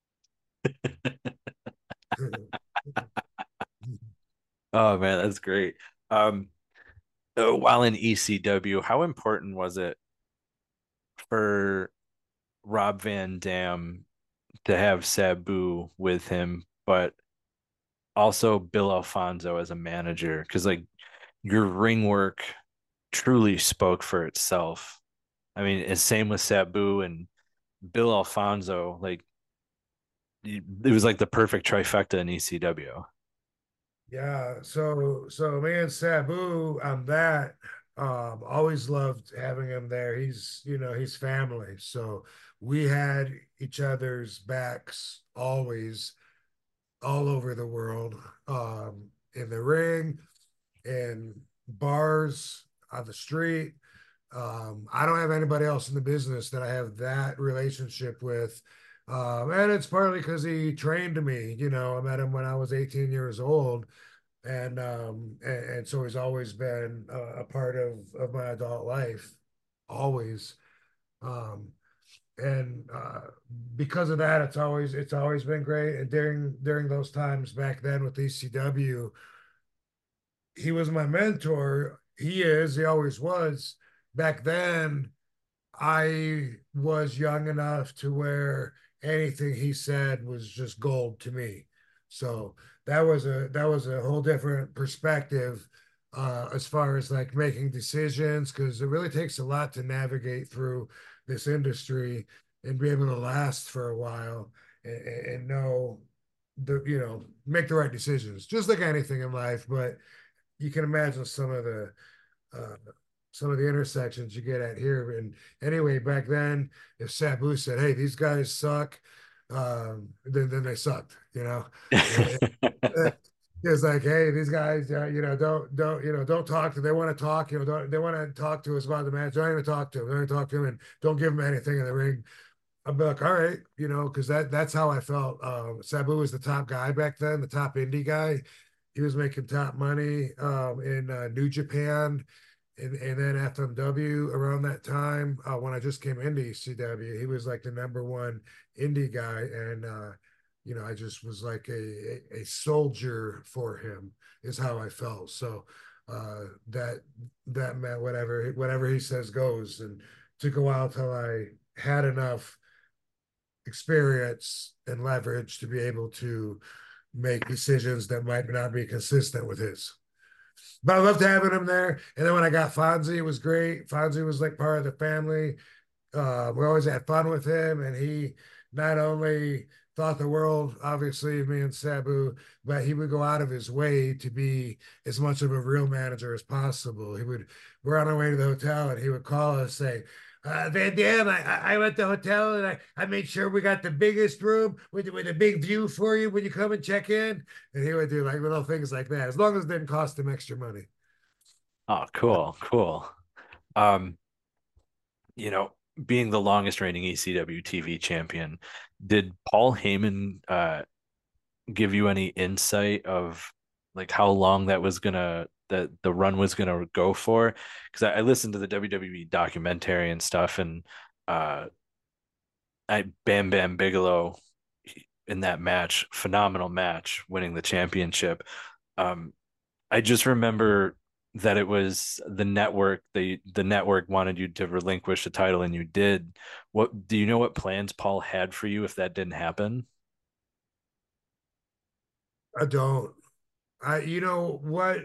Oh man, that's great. While in ECW, how important was it for Rob Van Dam to have Sabu with him, but also Bill Alfonso as a manager? Because like your ring work truly spoke for itself. I mean, it's same with Sabu and Bill Alfonso. Like it was like the perfect trifecta in ECW. Yeah, so me and Sabu on that, Always loved having him there. He's family. So we had each other's backs always, all over the world, in the ring, in bars, on the street. I don't have anybody else in the business that I have that relationship with. And it's partly because he trained me. I met him when I was 18 years old, and so he's always been a part of my adult life, always. Um, and because of that, it's always been great. And during those times back then with ECW, he was my mentor. He always was. Back then, I was young enough to where anything he said was just gold to me. So that was a whole different perspective, as far as like making decisions, because it really takes a lot to navigate through this industry and be able to last for a while, and know make the right decisions, just like anything in life. But you can imagine uh, some of the intersections you get at here. And anyway, back then, if Sabu said, "Hey, these guys suck," then they sucked. It's like, "Hey, these guys, don't talk to. They want to talk. Don't they want to talk to us about the match? Don't even talk to them. Don't even talk to them, and don't give them anything in the ring." I'd be like, "All right," because that's how I felt. Sabu was the top guy back then, the top indie guy. He was making top money in New Japan, and then FMW around that time, when I just came into ECW. He was like the number one indie guy, and I just was like a soldier for him, is how I felt. So that meant whatever he says goes, and took a while till I had enough experience and leverage to be able to make decisions that might not be consistent with his. But I loved having him there. And then when I got Fonzie, it was great. Fonzie was like part of the family. We always had fun with him, and he not only thought the world, obviously, of me and Sabu, but he would go out of his way to be as much of a real manager as possible. We're on our way to the hotel, and he would call us, say, "Van Dam, I went to the hotel, and I made sure we got the biggest room with a big view for you when you come and check in." And he would do like little things like that, as long as it didn't cost him extra money. Oh, cool. Um, you know, being the longest reigning ECW TV champion, did Paul Heyman give you any insight of like how long that the run was gonna go for? Because I listened to the WWE documentary and stuff, and uh Bam Bam Bigelow in that match, phenomenal match, winning the championship. Um, I just remember that it was the network. The network wanted you to relinquish the title, and you did. What do you know what plans Paul had for you if that didn't happen? I don't. You know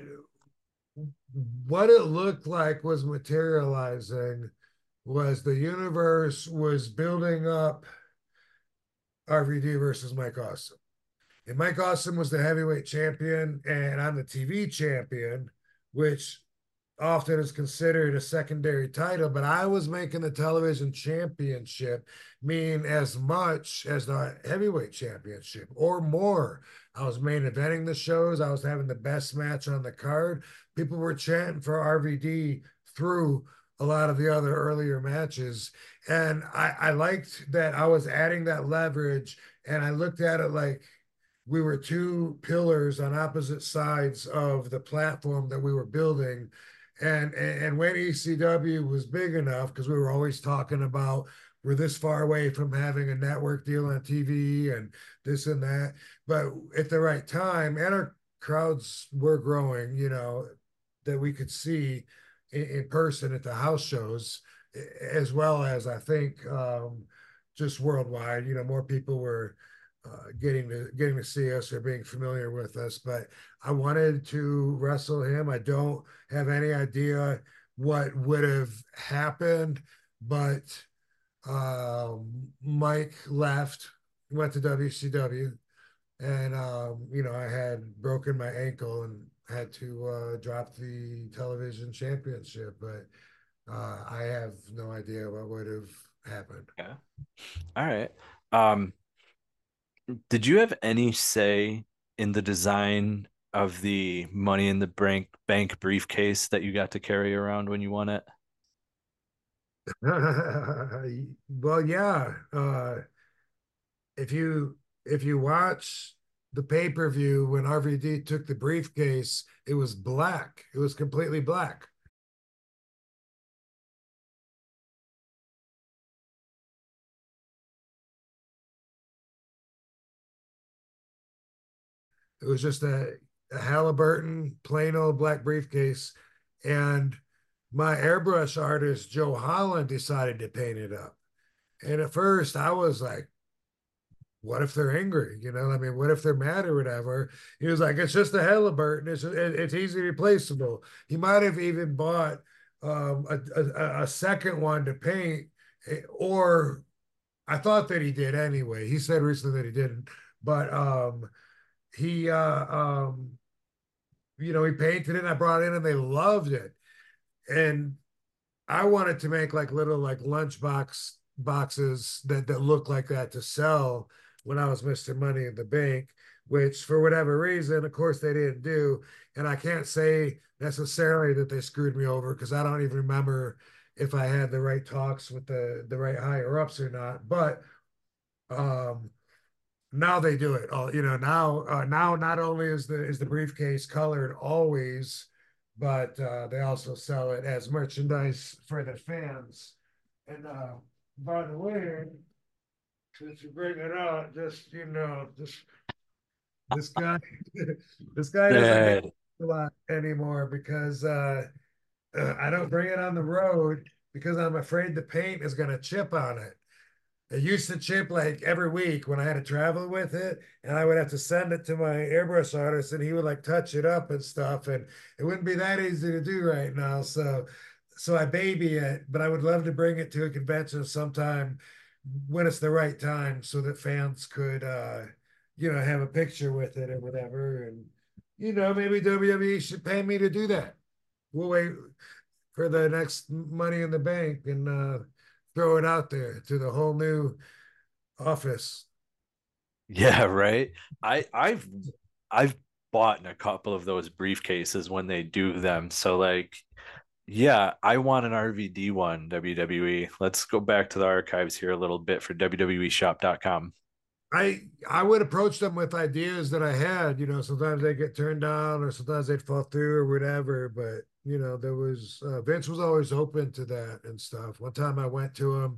what it looked like was materializing was the universe was building up RVD versus Mike Awesome. And Mike Awesome was the heavyweight champion, and I'm the TV champion, which often is considered a secondary title, but I was making the television championship mean as much as the heavyweight championship or more. I was main eventing the shows. I was having the best match on the card. People were chanting for RVD through a lot of the other earlier matches. And I liked that I was adding that leverage, and I looked at it like we were two pillars on opposite sides of the platform that we were building. And when ECW was big enough, because we were always talking about we're this far away from having a network deal on TV and this and that, but at the right time, and our crowds were growing, that we could see in person at the house shows, as well as I think just worldwide. More people were getting to see us or being familiar with us. But I wanted to wrestle him. I don't have any idea what would have happened, but Mike left, went to WCW, and I had broken my ankle, and had to drop the television championship, but I have no idea what would have happened. Yeah. All right. Um, did you have any say in the design of the Money in the bank briefcase that you got to carry around when you won it? Well, yeah. If you watch the pay-per-view when RVD took the briefcase, it was black. It was completely black. It was just a Halliburton plain old black briefcase. And my airbrush artist, Joe Holland, decided to paint it up. And at first I was like, what if they're angry? I mean, what if they're mad or whatever? He was like, it's just a Halliburton. It's easy replaceable. He might have even bought a second one to paint, or I thought that he did anyway. He said recently that he didn't, but he he painted it and I brought it in and they loved it. And I wanted to make like little like boxes that look like that to sell when I was Mr. Money in the Bank, which for whatever reason, of course, they didn't do. And I can't say necessarily that they screwed me over because I don't even remember if I had the right talks with the right higher ups or not. But um, now they do it all. Now not only is the briefcase colored always, but they also sell it as merchandise for the fans. And by the way, since you bring it up, just this guy, this guy doesn't make Dad. a lot anymore because I don't bring it on the road because I'm afraid the paint is going to chip on it. It used to chip like every week when I had to travel with it, and I would have to send it to my airbrush artist, and he would like touch it up and stuff, and it wouldn't be that easy to do right now. So I baby it, but I would love to bring it to a convention sometime when it's the right time, so that fans could, have a picture with it or whatever, and maybe WWE should pay me to do that. We'll wait for the next Money in the Bank and throw it out there to the whole new office. Yeah, right. I've bought in a couple of those briefcases when they do them. So like, yeah, I want an RVD one, WWE. Let's go back to the archives here a little bit for WWEshop.com. I would approach them with ideas that I had. Sometimes they get turned down, or sometimes they'd fall through, or whatever. But there was Vince was always open to that and stuff. One time I went to him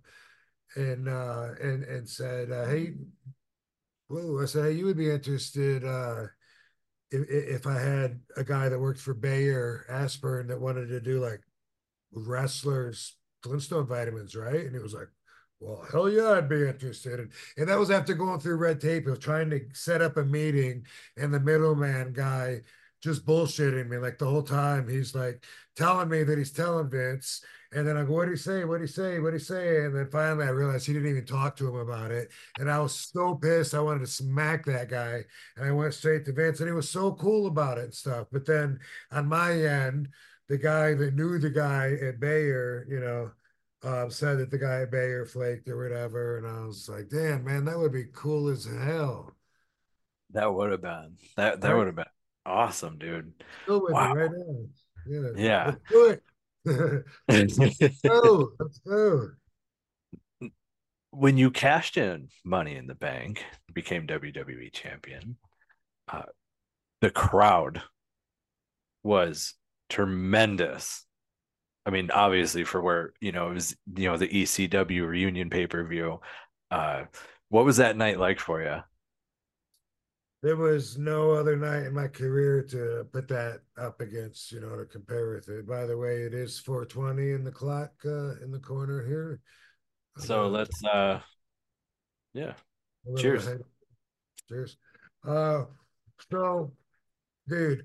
and said, "Hey, whoa," I said, "Hey, you would be interested if I had a guy that worked for Bayer Aspirin that wanted to do like wrestlers Flintstone vitamins, right?" And he was like, "Well, hell yeah, I'd be interested." And that was after going through red tape of trying to set up a meeting, and the middleman guy just bullshitting me like the whole time. He's like telling me that he's telling Vince. And then I go, what do you say? What do you say? What do you say? And then finally I realized he didn't even talk to him about it. And I was so pissed. I wanted to smack that guy. And I went straight to Vince, and he was so cool about it and stuff. But then on my end, the guy that knew the guy at Bayer, said that the guy at Bayer flaked or whatever. And I was like, damn, man, that would be cool as hell. That would have been that Right? would have been awesome, dude. Go with me Wow. right now. Yeah. Yeah. Let's do it. Let's go. Let's go. When you cashed in Money in the Bank, became WWE champion, uh, the crowd was tremendous. I mean, obviously for where, it was, the ECW reunion pay-per-view. Uh, what was that night like for you? There was no other night in my career to put that up against, to compare with it. By the way, it is 4:20 in the clock in the corner here. So let's yeah. A little Cheers. ahead. Cheers. Uh, so, dude,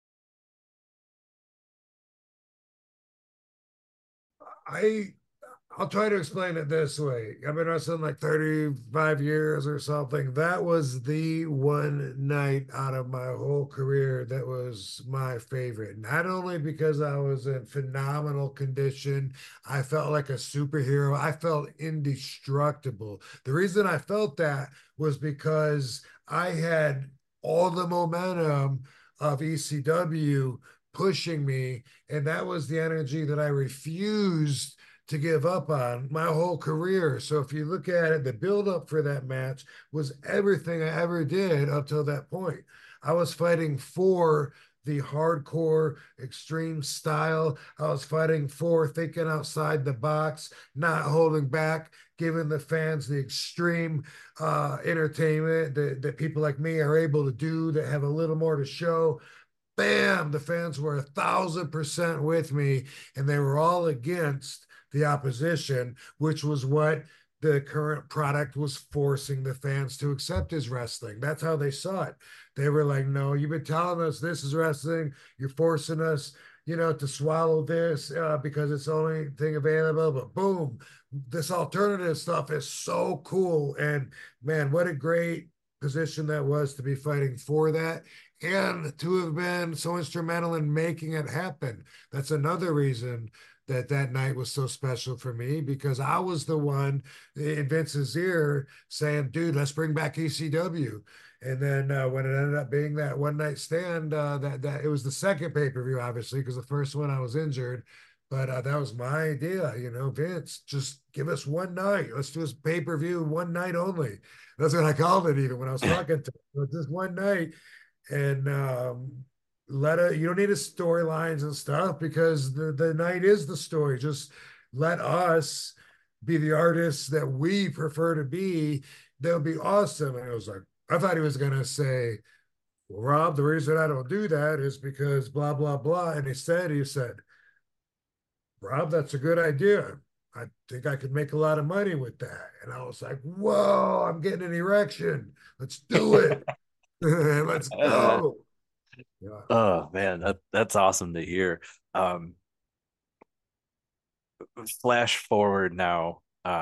I I'll try to explain it this way. I've been wrestling like 35 years or something. That was the one night out of my whole career that was my favorite. Not only because I was in phenomenal condition, I felt like a superhero. I felt indestructible. The reason I felt that was because I had all the momentum of ECW pushing me, and that was the energy that I refused to give up on my whole career. So if you look at it, the build up for that match was everything I ever did up till that point. I was fighting for the hardcore extreme style. I was fighting for thinking outside the box, not holding back, giving the fans the extreme entertainment that people like me are able to do, that have a little more to show. Bam, the fans were 1,000% with me, and they were all against the opposition, which was what the current product was forcing the fans to accept as wrestling. That's how they saw it. They were like, no, you've been telling us this is wrestling. You're forcing us, to swallow this because it's the only thing available. But boom, this alternative stuff is so cool. And man, what a great position that was to be fighting for that and to have been so instrumental in making it happen. That's another reason that night was so special for me, because I was the one in Vince's ear saying, dude, let's bring back ECW. And then when it ended up being that one night stand, that it was the second pay-per-view, obviously, because the first one I was injured. But that was my idea, Vince, just give us one night. Let's do this pay-per-view one night only. That's what I called it, even when I was talking to him. Just one night. And you don't need a storylines and stuff, because the night is the story. Just let us be the artists that we prefer to be. That would be awesome. And I was like, I thought he was gonna say, well, Rob, the reason I don't do that is because blah blah blah. And he said, Rob, that's a good idea. I think I could make a lot of money with that. And I was like, whoa, I'm getting an erection. Let's do it. Let's go. Yeah. Oh man, that's awesome to hear. Flash forward now,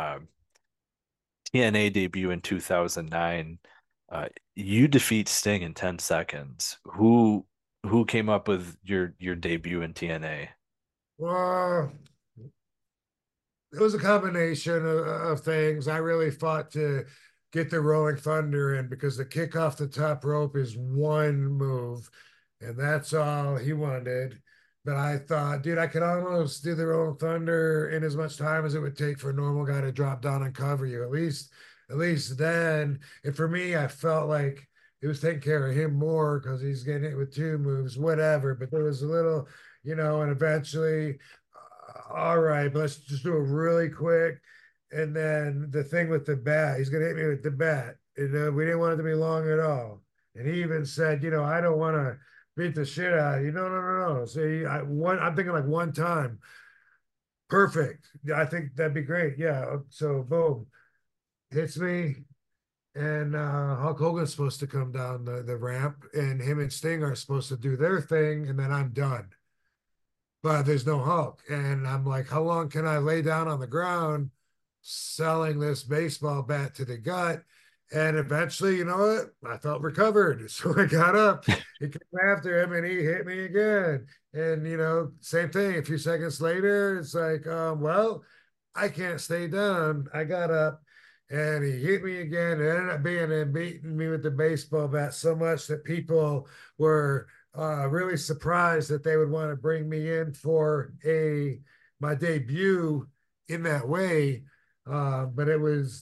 TNA debut in 2009. You defeat Sting in 10 seconds. Who came up with your debut in TNA? Well, it was a combination of things. I really fought to get the Rolling Thunder in, because the kick off the top rope is one move, and that's all he wanted. But I thought, dude, I could almost do the Rolling Thunder in as much time as it would take for a normal guy to drop down and cover you. At least then. And for me, I felt like it was taking care of him more because he's getting hit with two moves, whatever. But there was a little, and eventually, all right, but let's just do it really quick. And then the thing with the bat, he's going to hit me with the bat. And we didn't want it to be long at all. And he even said, I don't want to beat the shit out of you. No. See, I'm thinking like one time. Perfect. I think that'd be great. Yeah. So boom, hits me. And Hulk Hogan's supposed to come down the ramp, and him and Sting are supposed to do their thing, and then I'm done. But there's no Hulk. And I'm like, how long can I lay down on the ground selling this baseball bat to the gut? And eventually, you know what? I felt recovered. So I got up. He came after him and he hit me again. And, same thing. A few seconds later, it's like, well, I can't stay down. I got up and he hit me again. It ended up beating me with the baseball bat so much that people were really surprised that they would want to bring me in for my debut in that way. But that was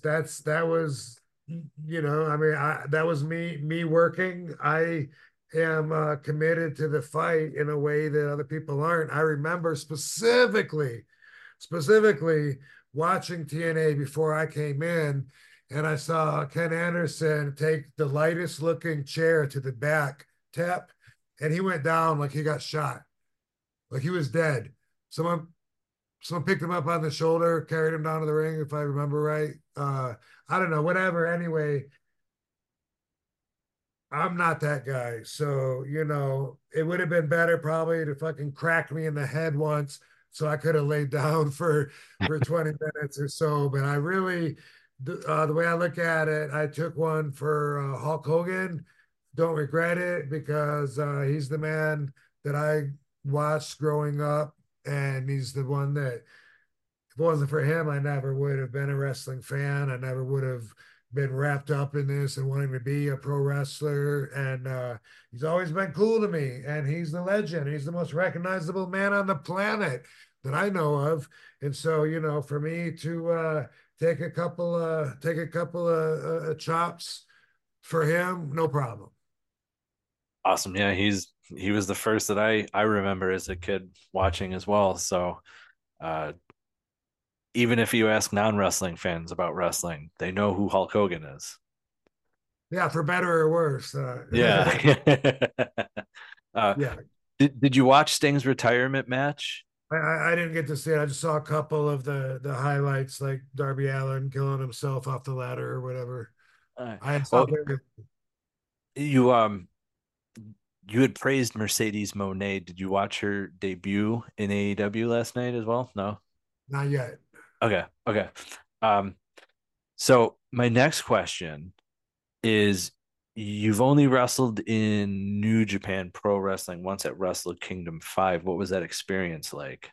that was me working. I am committed to the fight in a way that other people aren't. I remember specifically watching TNA before I came in, and I saw Ken Anderson take the lightest looking chair to the back, tap, and he went down like he got shot, like he was dead. Someone picked him up on the shoulder, carried him down to the ring, if I remember right. I don't know, whatever. Anyway, I'm not that guy. So, it would have been better probably to fucking crack me in the head once so I could have laid down for 20 minutes or so. But I really, the way I look at it, I took one for Hulk Hogan. Don't regret it because he's the man that I watched growing up, and he's the one that if it wasn't for him, I never would have been a wrestling fan. I never would have been wrapped up in this and wanting to be a pro wrestler. And he's always been cool to me. And he's the legend. He's the most recognizable man on the planet that I know of. And so, you know, for me to take a couple of chops for him, no problem. Awesome. Yeah, he was the first that I remember as a kid watching as well. So uh even if you ask non-wrestling fans about wrestling, they know who Hulk Hogan is. Yeah, for better or worse. Yeah. Yeah. Did you watch Sting's retirement match? I didn't get to see it. I just saw a couple of the highlights, like Darby Allin killing himself off the ladder or whatever. I saw Well, you you had praised Mercedes Moné. Did you watch her debut in AEW last night as well? No. not yet. Okay. Okay. Um, so my next question is you've only wrestled in New Japan Pro Wrestling once at Wrestle Kingdom 5. What was that experience like?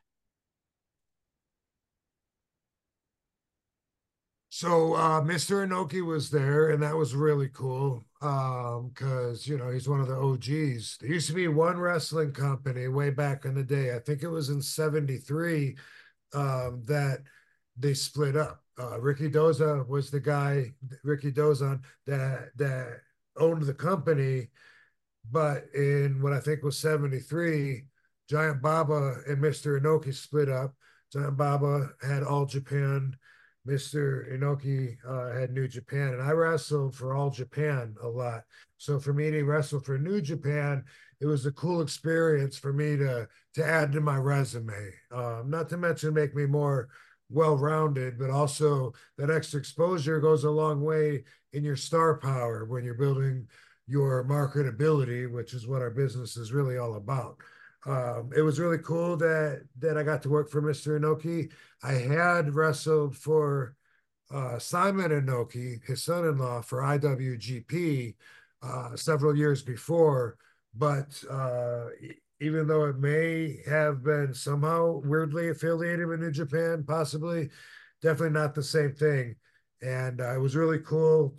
So Mr. Inoki was there, and that was really cool. Because you know, he's one of the OGs. There used to be one wrestling company way back in the day. I think it was in 73 that they split up. Ricky Doza was the guy, Ricky Dozan, that owned the company. But in what I think was 73, Giant Baba and Mr. Inoki split up. Giant Baba had All Japan. Mr. Inoki had New Japan, and I wrestled for All Japan a lot. So for me to wrestle for New Japan, it was a cool experience for me to add to my resume. Not to mention make me more well-rounded, but also that extra exposure goes a long way in your star power when you're building your marketability, which is what our business is really all about. It was really cool that I got to work for Mr. Inoki. I had wrestled for Simon Inoki, his son-in-law, for IWGP several years before, but even though it may have been somehow weirdly affiliated with New Japan, possibly, definitely not the same thing. And it was really cool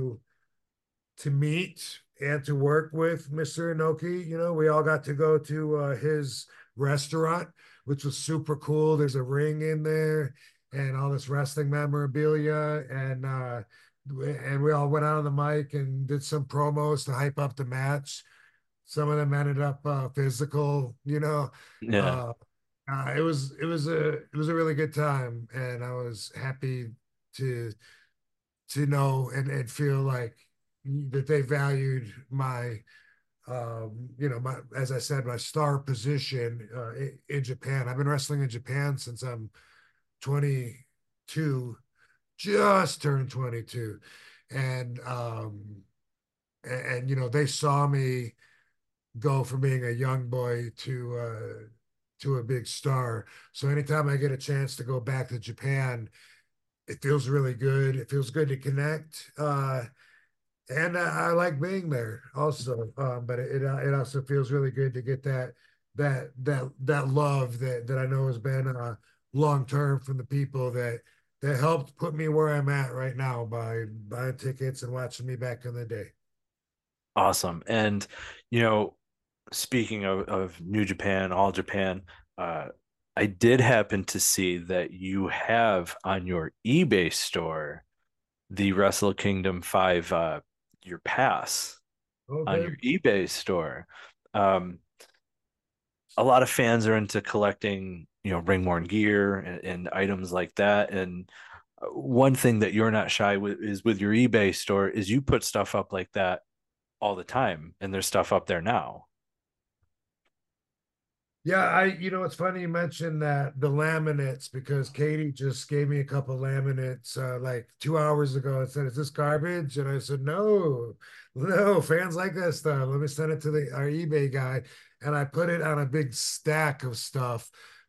to meet and to work with Mr. Inoki. You know, we all got to go to his restaurant, which was super cool. There's a ring in there and all this wrestling memorabilia. And we all went out on the mic and did some promos to hype up the match. Some of them ended up physical, you know. Yeah. It was a really good time, and I was happy to know and feel like that they valued my you know, my, as I said, my star position in Japan. I've been wrestling in Japan since I'm 22, just turned 22. And you know, they saw me go from being a young boy to a big star. So anytime I get a chance to go back to Japan, it feels really good. It feels good to connect. And I like being there also. But it also feels really good to get that love that I know has been long term from the people that helped put me where I'm at right now by buying tickets and watching me back in the day. Awesome. And, you know, speaking of New Japan, All Japan, I did happen to see that you have on your eBay store the Wrestle Kingdom 5 your pass on your eBay store. A lot of fans are into collecting, you know, ring worn gear and items like that. And one thing that you're not shy with is with your eBay store is you put stuff up like that all the time, and there's stuff up there now. Yeah, you know, it's funny you mentioned that the laminates because Katie just gave me a couple laminates like 2 hours ago and said, "Is this garbage?" And I said, "No, no, fans like that stuff. Let me send it to our eBay guy." And I put it on a big stack of stuff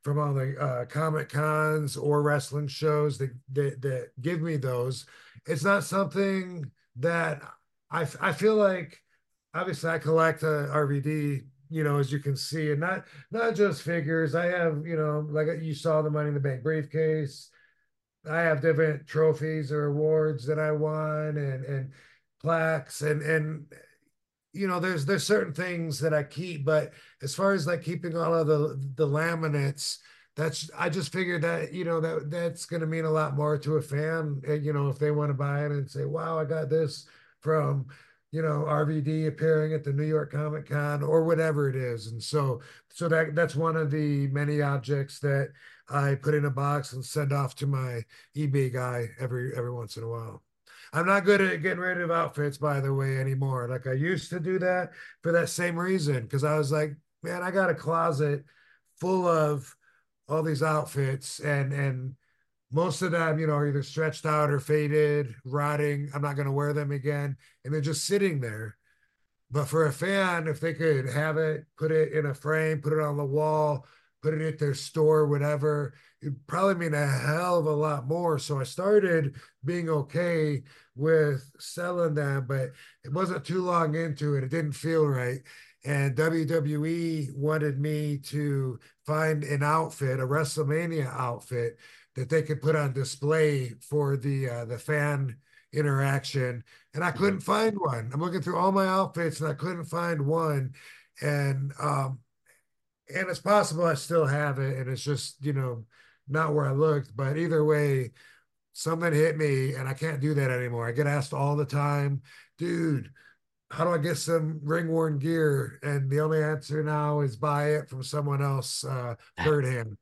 from all the Comic Cons or wrestling shows that give me those. It's not something that I feel like. Obviously, I collect RVD, as you can see, and not just figures. I have, like you saw the Money in the Bank briefcase. I have different trophies or awards that I won, and plaques, and there's certain things that I keep, but as far as like keeping all of the laminates, I just figured that that's going to mean a lot more to a fan. If they want to buy it and say, "Wow, I got this from." RVD appearing at the New York Comic Con or whatever it is. And so that's one of the many objects that I put in a box and send off to my eBay guy every once in a while. I'm not good at getting rid of outfits, by the way, anymore. Like I used to do that for that same reason, because I was like, man, I got a closet full of all these outfits, and most of them, are either stretched out or faded, rotting. I'm not going to wear them again, and they're just sitting there. But for a fan, if they could have it, put it in a frame, put it on the wall, put it at their store, whatever, it'd probably mean a hell of a lot more. So I started being okay with selling them, but it wasn't too long into it. It didn't feel right. And WWE wanted me to find an outfit, a WrestleMania outfit that they could put on display for the fan interaction, and I couldn't find one. I'm looking through all my outfits and I couldn't find one. And it's possible I still have it and it's just, not where I looked. But either way, something hit me and I can't do that anymore. I get asked all the time, dude, how do I get some ring worn gear? And the only answer now is buy it from someone else, third hand.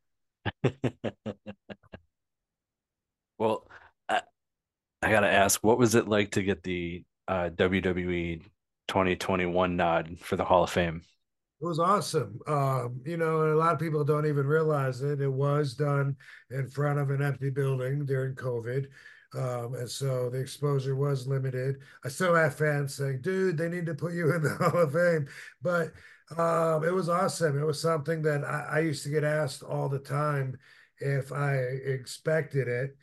Well, I gotta ask, what was it like to get the WWE 2021 nod for the Hall of Fame? It was awesome. And a lot of people don't even realize it. It was done in front of an empty building during COVID. And so the exposure was limited. I still have fans saying, dude, they need to put you in the Hall of Fame. But it was awesome. It was something that I used to get asked all the time if I expected it.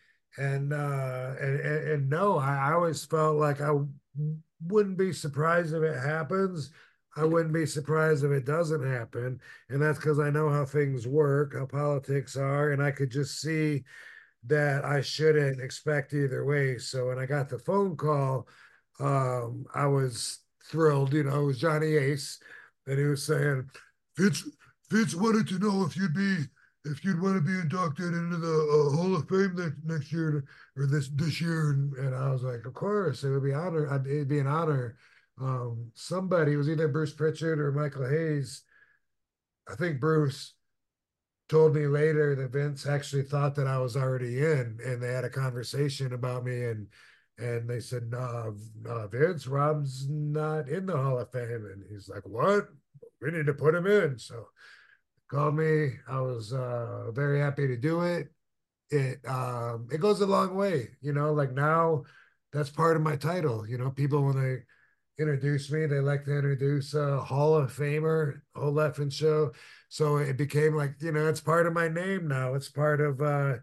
And no, I always felt like I wouldn't be surprised if it happens. I wouldn't be surprised if it doesn't happen. And that's because I know how things work, how politics are, and I could just see that I shouldn't expect either way. So when I got the phone call, I was thrilled. It was Johnny Ace, and he was saying, Vince wanted to know if you'd want to be inducted into the Hall of Fame next year or this year. And I was like, of course, it would be honor. It'd be an honor. Somebody, it was either Bruce Pritchard or Michael Hayes. I think Bruce told me later that Vince actually thought that I was already in, and they had a conversation about me, and they said, no, Vince, Rob's not in the Hall of Fame. And he's like, what? We need to put him in. So called me. I was very happy to do it. It goes a long way, like now that's part of my title. People when they introduce me, they like to introduce a Hall of Famer, whole effing show. So it became like, it's part of my name now. It's part of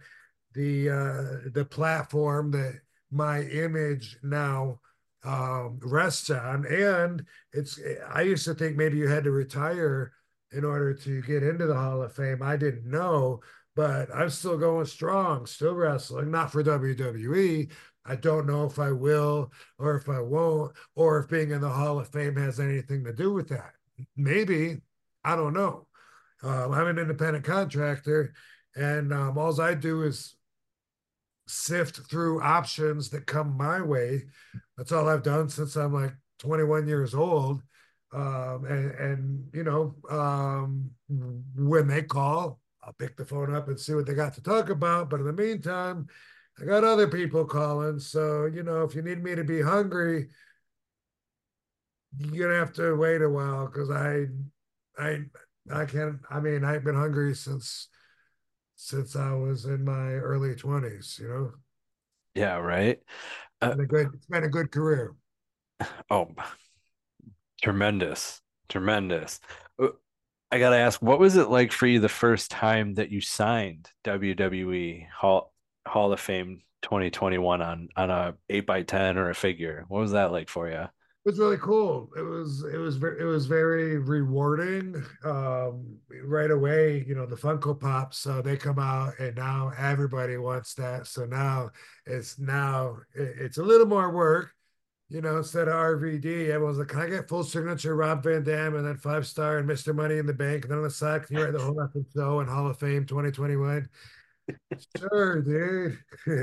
the platform that my image now rests on. And I used to think maybe you had to retire in order to get into the Hall of Fame. I didn't know, but I'm still going strong, still wrestling, not for WWE. I don't know if I will or if I won't, or if being in the Hall of Fame has anything to do with that. Maybe, I don't know. I'm an independent contractor, and all I do is sift through options that come my way. That's all I've done since I'm like 21 years old. When they call, I'll pick the phone up and see what they got to talk about. But in the meantime, I got other people calling. So, if you need me to be hungry, you're gonna have to wait a while because I can't. I mean, I've been hungry since I was in my early 20s. Yeah, right. It's been a good career. Oh, tremendous. I gotta ask, what was it like for you the first time that you signed WWE Hall of Fame 2021 on a 8x10 or a figure? What was that like for you? It was really cool. It was very rewarding. Right away, the Funko Pops, they come out, and now everybody wants that. So now it's a little more work. Instead of RVD, everyone's like, "Can I get full signature Rob Van Dam and then 5-star and Mr. Money in the Bank?" And then on the side, can you write the whole effing show and Hall of Fame 2021? Sure, dude.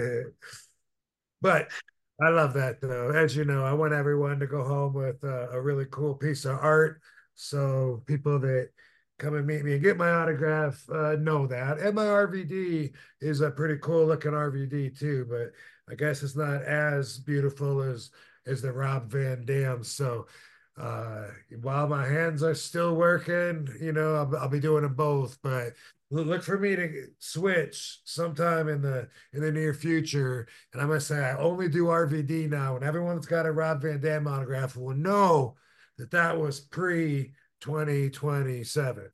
But I love that though. As you know, I want everyone to go home with a really cool piece of art. So people that come and meet me and get my autograph know that. And my RVD is a pretty cool looking RVD too, but I guess it's not as beautiful as the Rob Van Dam. So while my hands are still working, I'll be doing them both. But look for me to switch sometime in the near future. And I'm gonna say I only do RVD now, and everyone that's got a Rob Van Dam autograph will know that was pre 2027.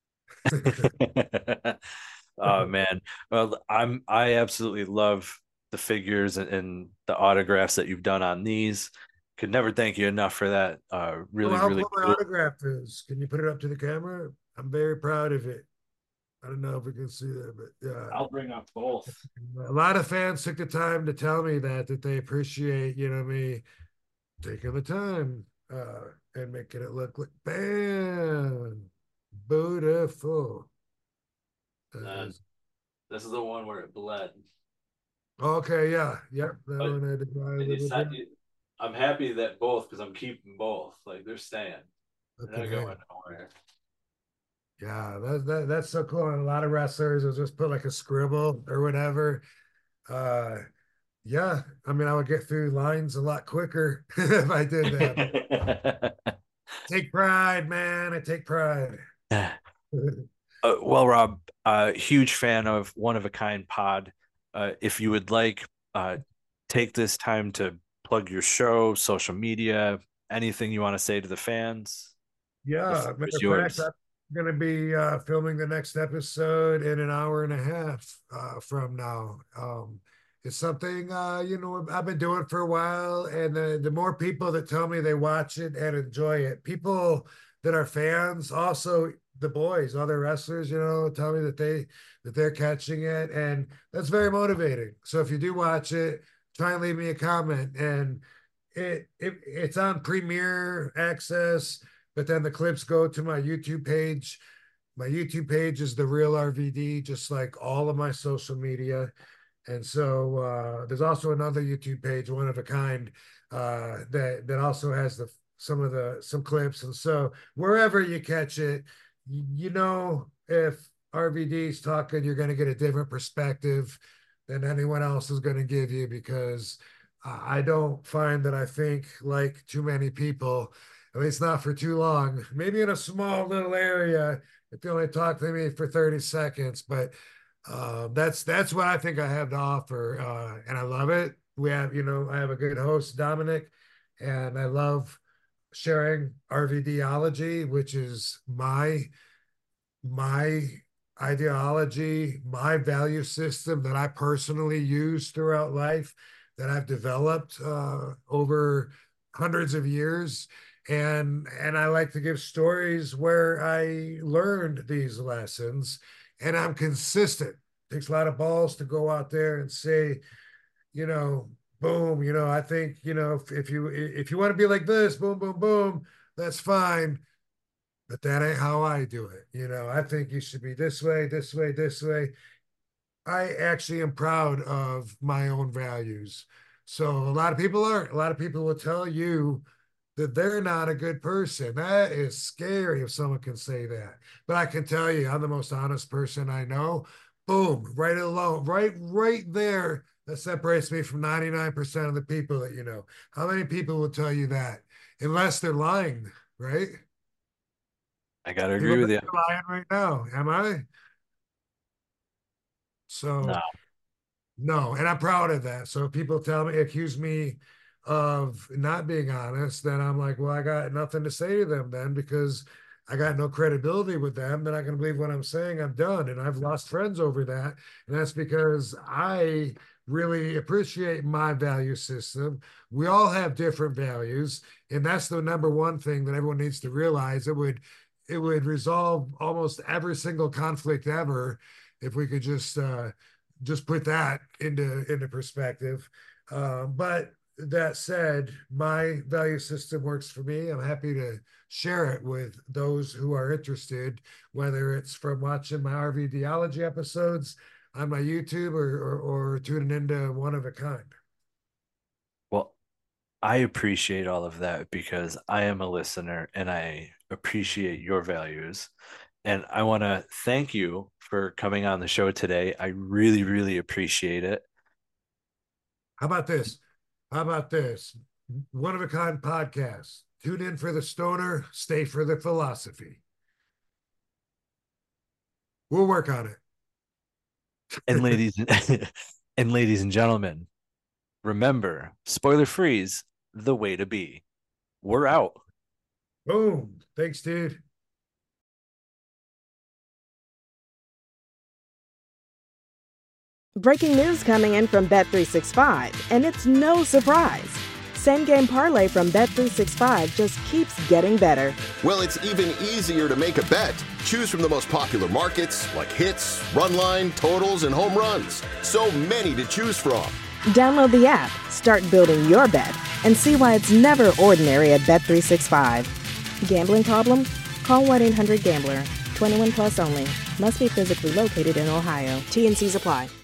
Oh man. Well, I absolutely love the figures and the autographs that you've done on these. Could never thank you enough for that. Really, How really cool my cool. autograph is. Can you put it up to the camera? I'm very proud of it. I don't know if we can see that, but yeah. I'll bring up both. A lot of fans took the time to tell me that they appreciate, me taking the time and making it look like bam, beautiful. This is the one where it bled. Okay, yeah, yep. That But one I had to buy a little bit. I'm happy that both, because I'm keeping both. Like they're staying. They're not going nowhere. Yeah, that's so cool. And a lot of wrestlers will just put like a scribble or whatever. Yeah, I mean, I would get through lines a lot quicker if I did that. Take pride, man. I take pride. Well, Rob, huge fan of One of a Kind Pod. If you would like, take this time to plug your show, social media, anything you want to say to the fans. Yeah, matter of fact, I'm going to be filming the next episode in an hour and a half from now. It's something I've been doing for a while, and the more people that tell me they watch it and enjoy it, people that are fans, also the boys, other wrestlers, tell me that they're catching it, and that's very motivating. So if you do watch it, try and leave me a comment. And it's on Premiere Access, but then the clips go to my YouTube page. My YouTube page is The Real RVD, just like all of my social media. And so there's also another YouTube page, One of a Kind, that also has some clips. And so wherever you catch it, if RVD's talking, you're going to get a different perspective than anyone else is going to give you, because I don't find that I think like too many people, at least not for too long. Maybe in a small little area, if you only talk to me for 30 seconds, but that's what I think I have to offer, and I love it. I have a good host, Dominic, and I love sharing RVDology, which is my ideology, my value system that I personally use throughout life, that I've developed over hundreds of years. And I like to give stories where I learned these lessons, and I'm consistent. It takes a lot of balls to go out there and say, boom, I think, if you want to be like this, boom, boom, boom, that's fine. But that ain't how I do it. I think you should be this way, this way, this way. I actually am proud of my own values. So a lot of people aren't. A lot of people will tell you that they're not a good person. That is scary if someone can say that. But I can tell you, I'm the most honest person I know. Boom, right alone, right there. That separates me from 99% of the people that you know. How many people will tell you that? Unless they're lying, right? I gotta agree with you. Lying right now, am I? So no, and I'm proud of that. So if people accuse me of not being honest, then I'm like, well, I got nothing to say to them then, because I got no credibility with them, they're not going to believe what I'm saying, I'm done. And I've lost friends over that. And that's because I really appreciate my value system. We all have different values. And that's the number one thing that everyone needs to realize. It would resolve almost every single conflict ever if we could just put that into perspective. But that said, my value system works for me. I'm happy to share it with those who are interested, whether it's from watching my RV Theology episodes on my YouTube or tuning into One of a Kind. Well, I appreciate all of that because I am a listener and I appreciate your values. And I want to thank you for coming on the show today. I really, really appreciate it. How about this? One of a Kind podcast. Tune in for the stoner, stay for the philosophy. We'll work on it. And ladies and gentlemen, remember, spoiler free's the way to be. We're out. Boom. Thanks, dude. Breaking news coming in from Bet365, and it's no surprise. Same game parlay from Bet365 just keeps getting better. Well, it's even easier to make a bet. Choose from the most popular markets like hits, run line, totals, and home runs. So many to choose from. Download the app, start building your bet, and see why it's never ordinary at Bet365. Gambling problem? Call 1-800-GAMBLER. 21 plus only. Must be physically located in Ohio. T&Cs apply.